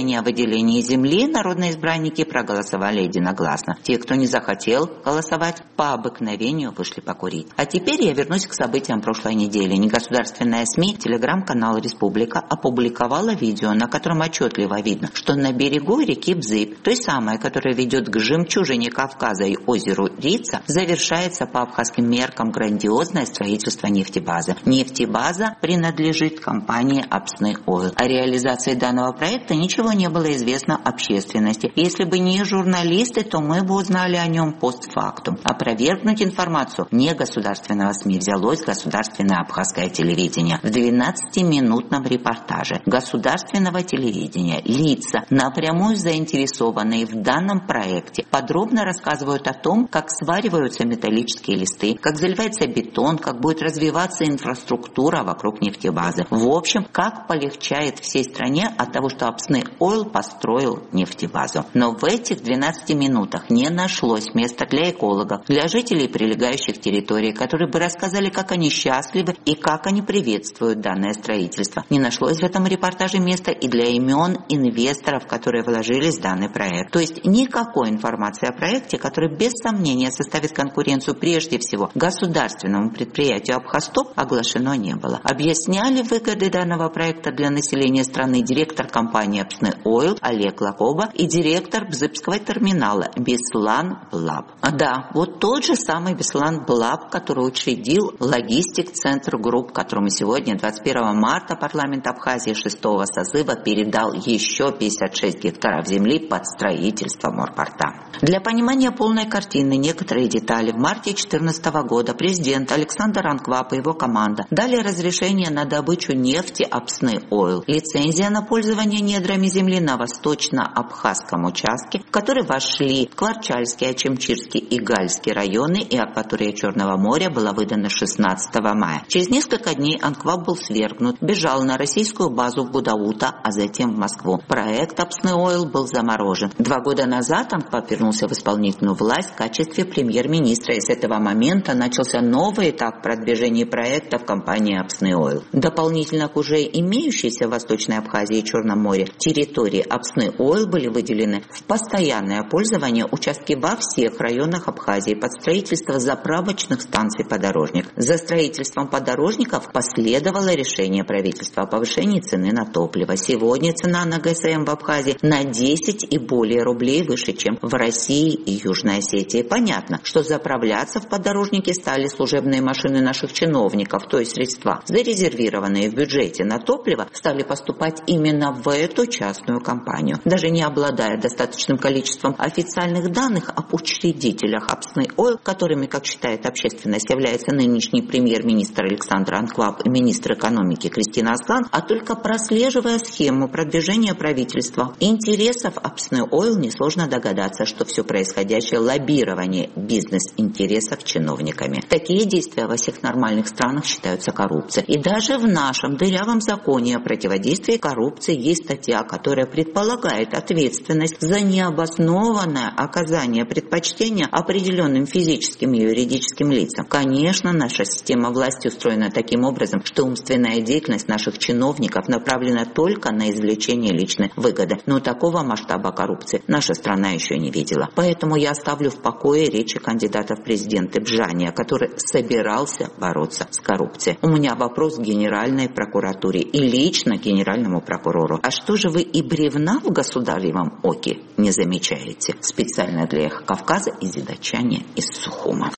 Speaker 21: решение о выделении земли народные избранники проголосовали единогласно. Те, кто не захотел голосовать, по обыкновению вышли покурить. А теперь я вернусь к событиям прошлой недели. Негосударственная СМИ, телеграм-канал «Республика» опубликовала видео, на котором отчетливо видно, что на берегу реки Бзыб, той самой, которая ведет к жемчужине Кавказа и озеру Рица, завершается по абхазским меркам грандиозное строительство нефтебазы. Нефтебаза принадлежит компании Апсны Ойл. О реализации данного проекта ничего не было известно общественности. Если бы не журналисты, то мы бы узнали о нем постфактум. Опровергнуть информацию негосударственного СМИ взялось государственное абхазское телевидение. В 12-минутном репортаже государственного телевидения лица, напрямую заинтересованные в данном проекте, подробно рассказывают о том, как свариваются металлические листы, как заливается бетон, как будет развиваться инфраструктура вокруг нефтебазы. В общем, как полегчает всей стране от того, что Апсны Ойл построил нефтебазу. Но в этих 12 минутах не нашлось места для экологов, для жителей прилегающих территорий, которые бы рассказали, как они счастливы и как они приветствуют данное строительство. Не нашлось в этом репортаже места и для имен инвесторов, которые вложились в данный проект. То есть никакой информации о проекте, который без сомнения составит конкуренцию прежде всего государственному предприятию Абхазтоп, оглашено не было. Объясняли выгоды данного проекта для населения страны директор компании Апсны Ойл Олег Лакоба и директор Бзыбского терминала Беслан Блаб. Да, вот тот же самый Беслан Блаб, который учредил логистик-центр групп, которому сегодня, 21 марта, парламент Абхазии 6-го созыва передал еще 56 гектаров земли под строительство морпорта. Для понимания полной картины некоторые детали. В марте 2014 года президент Александр Анквап и его команда дали разрешение на добычу нефти Апсны Ойл. Лицензия на пользование недрами земли на восточно-абхазском участке, в который вошли Кварчальский, Ачимчирский и Гальский районы, и акватория Черного моря была выдана 16 мая. Через несколько дней Анквап был свергнут, бежал на российскую базу в Гудаута, а затем в Москву. Проект Апсны Ойл был заморожен. 2 года назад Анквап вернулся в исполнительную власть в качестве премьер-министра, и с этого момента начался новый этап продвижения проекта в компании Апсны Ойл. Дополнительно к уже имеющейся в Восточной Абхазии и Черном море территории Апсны Ойл были выделены в постоянное пользование участки во всех районах Абхазии под строительство заправочных станций «Подорожник». За строительством подорожников последовало решение правительства о повышении цены на топливо. Сегодня цена на ГСМ в Абхазии на 10 и более рублей выше, чем в России и Южной Осетии. Понятно, что заправляться в подорожнике стали служебные машины наших чиновников, то есть средства, зарезервированные в бюджете на топливо, стали поступать именно в эту частную компанию. Даже не обладая достаточным количеством официальных данных об учредителях Апсны Ойл, которыми, как считает общественность, является нынешний премьер-министр Александр Анквап и министр экономики Кристина Аслан, а только прослеживая схему продвижения правительства интересов Апсны Ойл, несложно догадаться, что все происходящее лоббирование бизнес-интересов чиновниками. Такие действия во всех нормальных странах считаются коррупцией. И даже в нашем дырявом законе о противодействии коррупции есть статья, которая предполагает ответственность за необоснованное оказание предпочтения определенным физическим и юридическим лицам. Конечно, наша система власти устроена таким образом, что умственная деятельность наших чиновников направлена только на извлечение личной выгоды. Но такого масштаба коррупции наша страна еще не видела. Поэтому я оставлю в покое речи кандидата в президенты Бжания, который собирался бороться с коррупцией. У меня вопрос к Генеральной прокуратуре и лично генеральному прокурору. А что же вы и бревна в государевом оке не замечаете? Специально для Эхо Кавказа из Дачани из Сухума.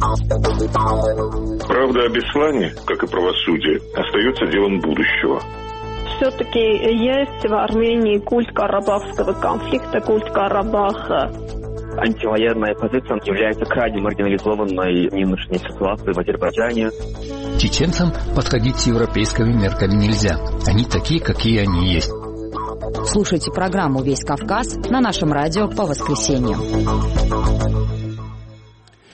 Speaker 4: Правда о Беслане, как и правосудие, остается делом будущего.
Speaker 22: Все-таки есть в Армении культ карабахского конфликта, культ Карабаха.
Speaker 23: Антивоенная позиция является крайне маргинализованной в нынешней ситуации в Азербайджане.
Speaker 24: Чеченцам подходить с европейскими мерками нельзя. Они такие, какие они есть.
Speaker 5: Слушайте программу «Весь Кавказ» на нашем радио по воскресеньям.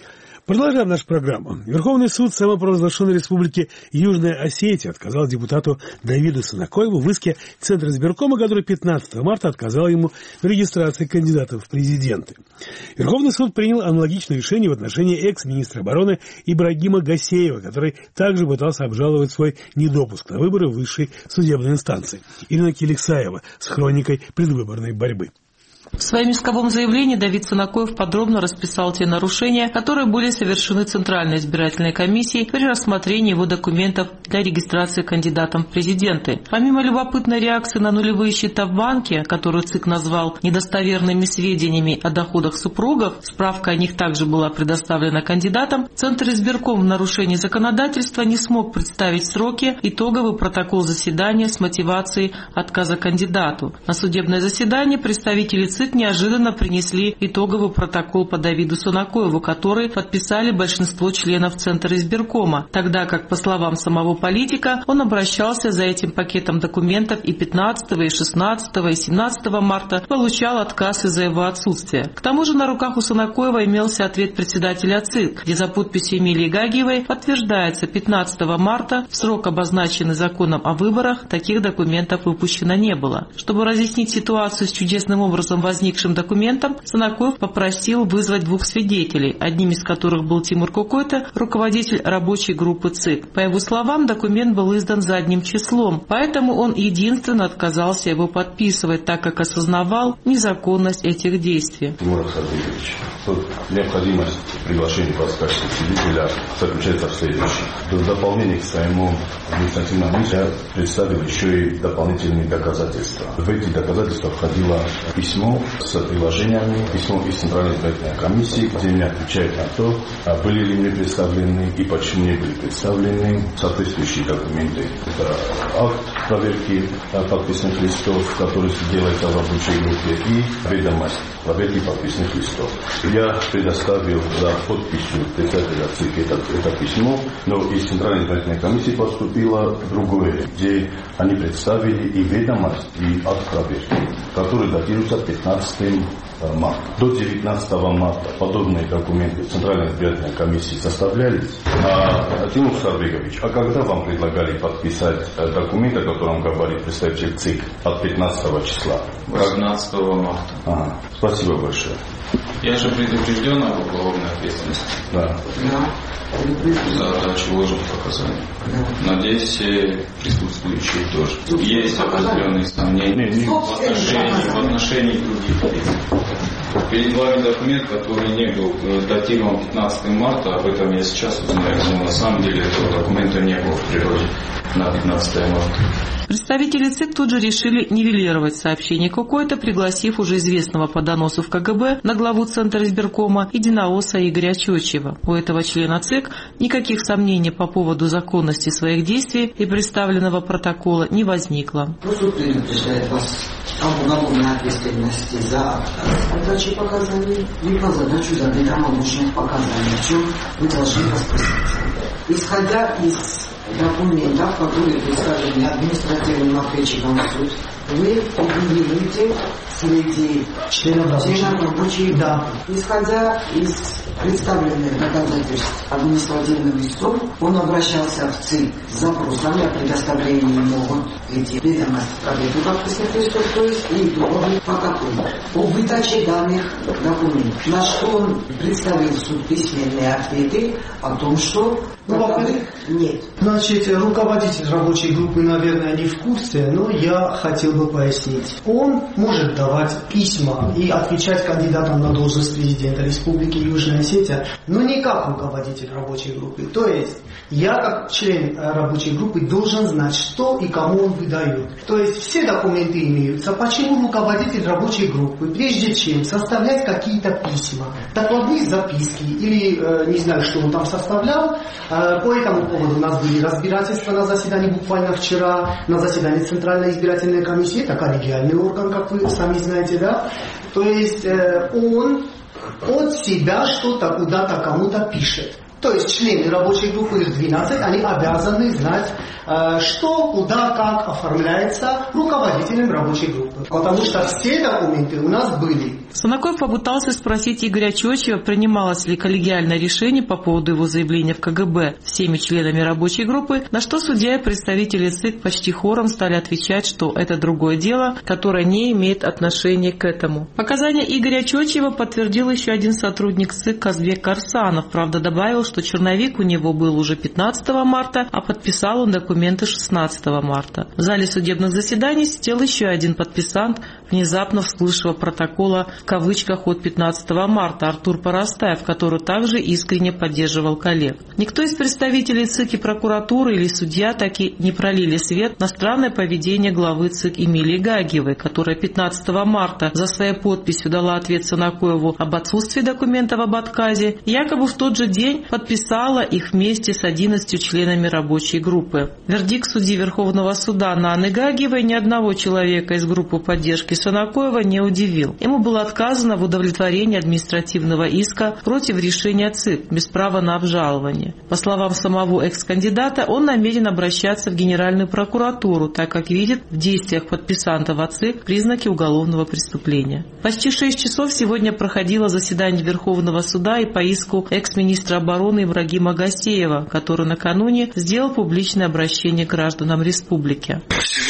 Speaker 1: Продолжаем нашу программу. Верховный суд самопровозглашенной республики Южная Осетия отказал депутату Давиду Сынакоеву в иске Центра избиркома, который 15 марта отказал ему в регистрации кандидатов в президенты. Верховный суд принял аналогичное решение в отношении экс-министра обороны Ибрагима Гасеева, который также пытался обжаловать свой недопуск на выборы в высшей судебной инстанции. Ирина Киликсаева с хроникой предвыборной борьбы.
Speaker 6: В своем исковом заявлении Давид Сынакоев подробно расписал те нарушения, которые были совершены Центральной избирательной комиссией при рассмотрении его документов для регистрации кандидатом в президенты. Помимо любопытной реакции на нулевые счета в банке, которую ЦИК назвал недостоверными сведениями о доходах супругов, справка о них также была предоставлена кандидатам, Центр избирком в нарушении законодательства не смог представить в сроки итоговый протокол заседания с мотивацией отказа кандидату. На судебное заседание представители ЦИК неожиданно принесли итоговый протокол по Давиду Сынакоеву, который подписали большинство членов Центра избиркома, тогда как, по словам самого политика, он обращался за этим пакетом документов и 15, и 16, и 17 марта, получал отказ из-за его отсутствия. К тому же на руках у Сынакоева имелся ответ председателя ЦИК, где за подписью Эмилии Гагиевой подтверждается: 15 марта, в срок, обозначенный законом о выборах, таких документов выпущено не было. Чтобы разъяснить ситуацию с чудесным образом возникшим документом, Сынакоев попросил вызвать двух свидетелей, одним из которых был Тимур Кокойто, руководитель рабочей группы ЦИК. По его словам, документ был издан задним числом, поэтому он единственно отказался его подписывать, так как осознавал незаконность этих действий.
Speaker 7: Тимур Садыкович, тут необходимость приглашения в качестве свидетеля заключается в следующем. В дополнение к своему административному я представил еще и дополнительные доказательства. В эти доказательства входило письмо с приложениями, письмо из Центральной избирательной комиссии, где мне отвечают на то, были ли мне представлены и почему не были представлены соответствующие документы. Это акт проверки подписных листов, который делается в рабочей группе, и ведомость проверки подписных листов. Я предоставил за подписью председателя ЦИК это письмо, но из Центральной избирательной комиссии поступило другое, где они представили и ведомость, и акт проверки, который датируется 15 марта. До 19 марта подобные документы Центральной избирательной комиссии составлялись. Тимур Сарбегович, а когда вам предлагали подписать документ, о котором говорит представитель ЦИК, от 15 числа?
Speaker 9: 18 марта.
Speaker 7: Ага. Спасибо большое.
Speaker 9: Я же предупрежден об уголовной ответственности.
Speaker 7: Да.
Speaker 9: За дачу ложных показаний. Надеюсь, все присутствующие тоже. Есть определенные сомнения в отношении других лиц. Перед вами документ, который не был датирован 15 марта, об этом я сейчас узнаю, но на самом деле этого документа не было в природе на 15 марта.
Speaker 6: Представители ЦИК тут же решили нивелировать сообщение Кокойто, пригласив уже известного по доносу в КГБ на главу Центра избиркома единоосса Игоря Чочева. У этого члена ЦИК никаких сомнений по поводу законности своих действий и представленного протокола не возникло.
Speaker 10: Суд предупреждает вас об уголовной ответственности за отказ дачи показаний и по задачу забита научных показаний, в чем вы должны расписаться. Исходя из документов, которые представлены административным ответчиком в суд, вы определите среди членов рабочей группы. Исходя из представленных доказательств административным истцом, он обращался в ЦИК с запросами о предоставлении ему ведомости проверки подписных листов, то есть и итоговый протокол о выдаче данных документов, на что он представил в суд письменные ответы о том, что таковых нет.
Speaker 25: Значит, руководитель рабочей группы, наверное, не в курсе, но я хотел бы пояснить. Он может давать письма и отвечать кандидатам на должность президента Республики Южная Осетия, но не как руководитель рабочей группы. То есть, я как член рабочей группы должен знать, что и кому он выдает. То есть, все документы имеются. Почему руководитель рабочей группы, прежде чем составлять какие-то письма, докладные записки или, не знаю, что он там составлял, по этому поводу у нас были разбирательства на заседании буквально вчера, на заседании Центральной избирательной комиссии, это коллегиальный орган, как вы сами знаете, да? То есть он от себя что-то куда-то кому-то пишет. То есть члены рабочей группы, их 12, они обязаны знать, что, куда, как оформляется руководителем рабочей группы. Потому что все документы у нас были.
Speaker 6: Санакоев попытался спросить Игоря Чочева, принималось ли коллегиальное решение по поводу его заявления в КГБ всеми членами рабочей группы, на что судья и представители ЦИК почти хором стали отвечать, что это другое дело, которое не имеет отношения к этому. Показания Игоря Чочева подтвердил еще один сотрудник ЦИК Казбек Арсанов, правда добавил, что черновик у него был уже 15 марта, а подписал он документы 16 марта. В зале судебных заседаний сидел еще один подписант, внезапно вслышав протокола в кавычках от 15 марта Артур Поростаев, который также искренне поддерживал коллег. Никто из представителей ЦИК и прокуратуры или судья таки не пролили свет на странное поведение главы ЦИК Эмилии Гагиевой, которая 15 марта за своей подписью дала ответ Санакоеву об отсутствии документов об отказе, и якобы в тот же день подписала их вместе с 11 членами рабочей группы. Вердикт судьи Верховного суда Наны Гагиевой ни одного человека из группы поддержки Санакоева не удивил. Ему было отказано в удовлетворении административного иска против решения ЦИК без права на обжалование. По словам самого экс-кандидата, он намерен обращаться в Генеральную прокуратуру, так как видит в действиях подписантов ЦИК признаки уголовного преступления. Почти 6 часов сегодня проходило заседание Верховного суда и по иску экс-министра обороны Ибрагима Гасеева, который накануне сделал публичное обращение к гражданам республики.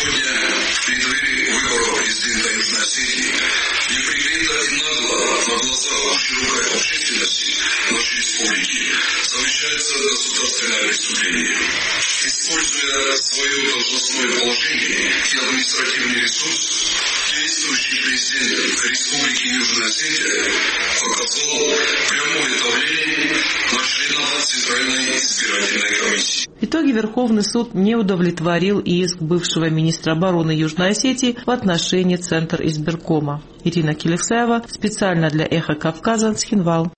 Speaker 11: Государственное преступление. Используя свое должностное положение и административный ресурс, действующий президент Республики Южная Осетия оказал прямое давление на членов Центральной избирательной комиссии.
Speaker 6: В итоге Верховный суд не удовлетворил иск бывшего министра обороны Южной Осетии в отношении Центр избиркома. Ирина Келексаева, специально для «Эхо Кавказа», Цхинвал.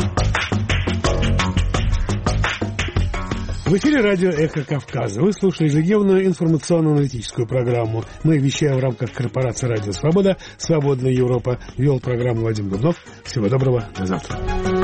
Speaker 1: В эфире радио «Эхо Кавказа». Вы слушали ежедневную информационно-аналитическую программу. Мы вещаем в рамках корпорации «Радио Свобода». «Свободная Европа». Вел программу Вадим Дубнов. Всего доброго. До завтра.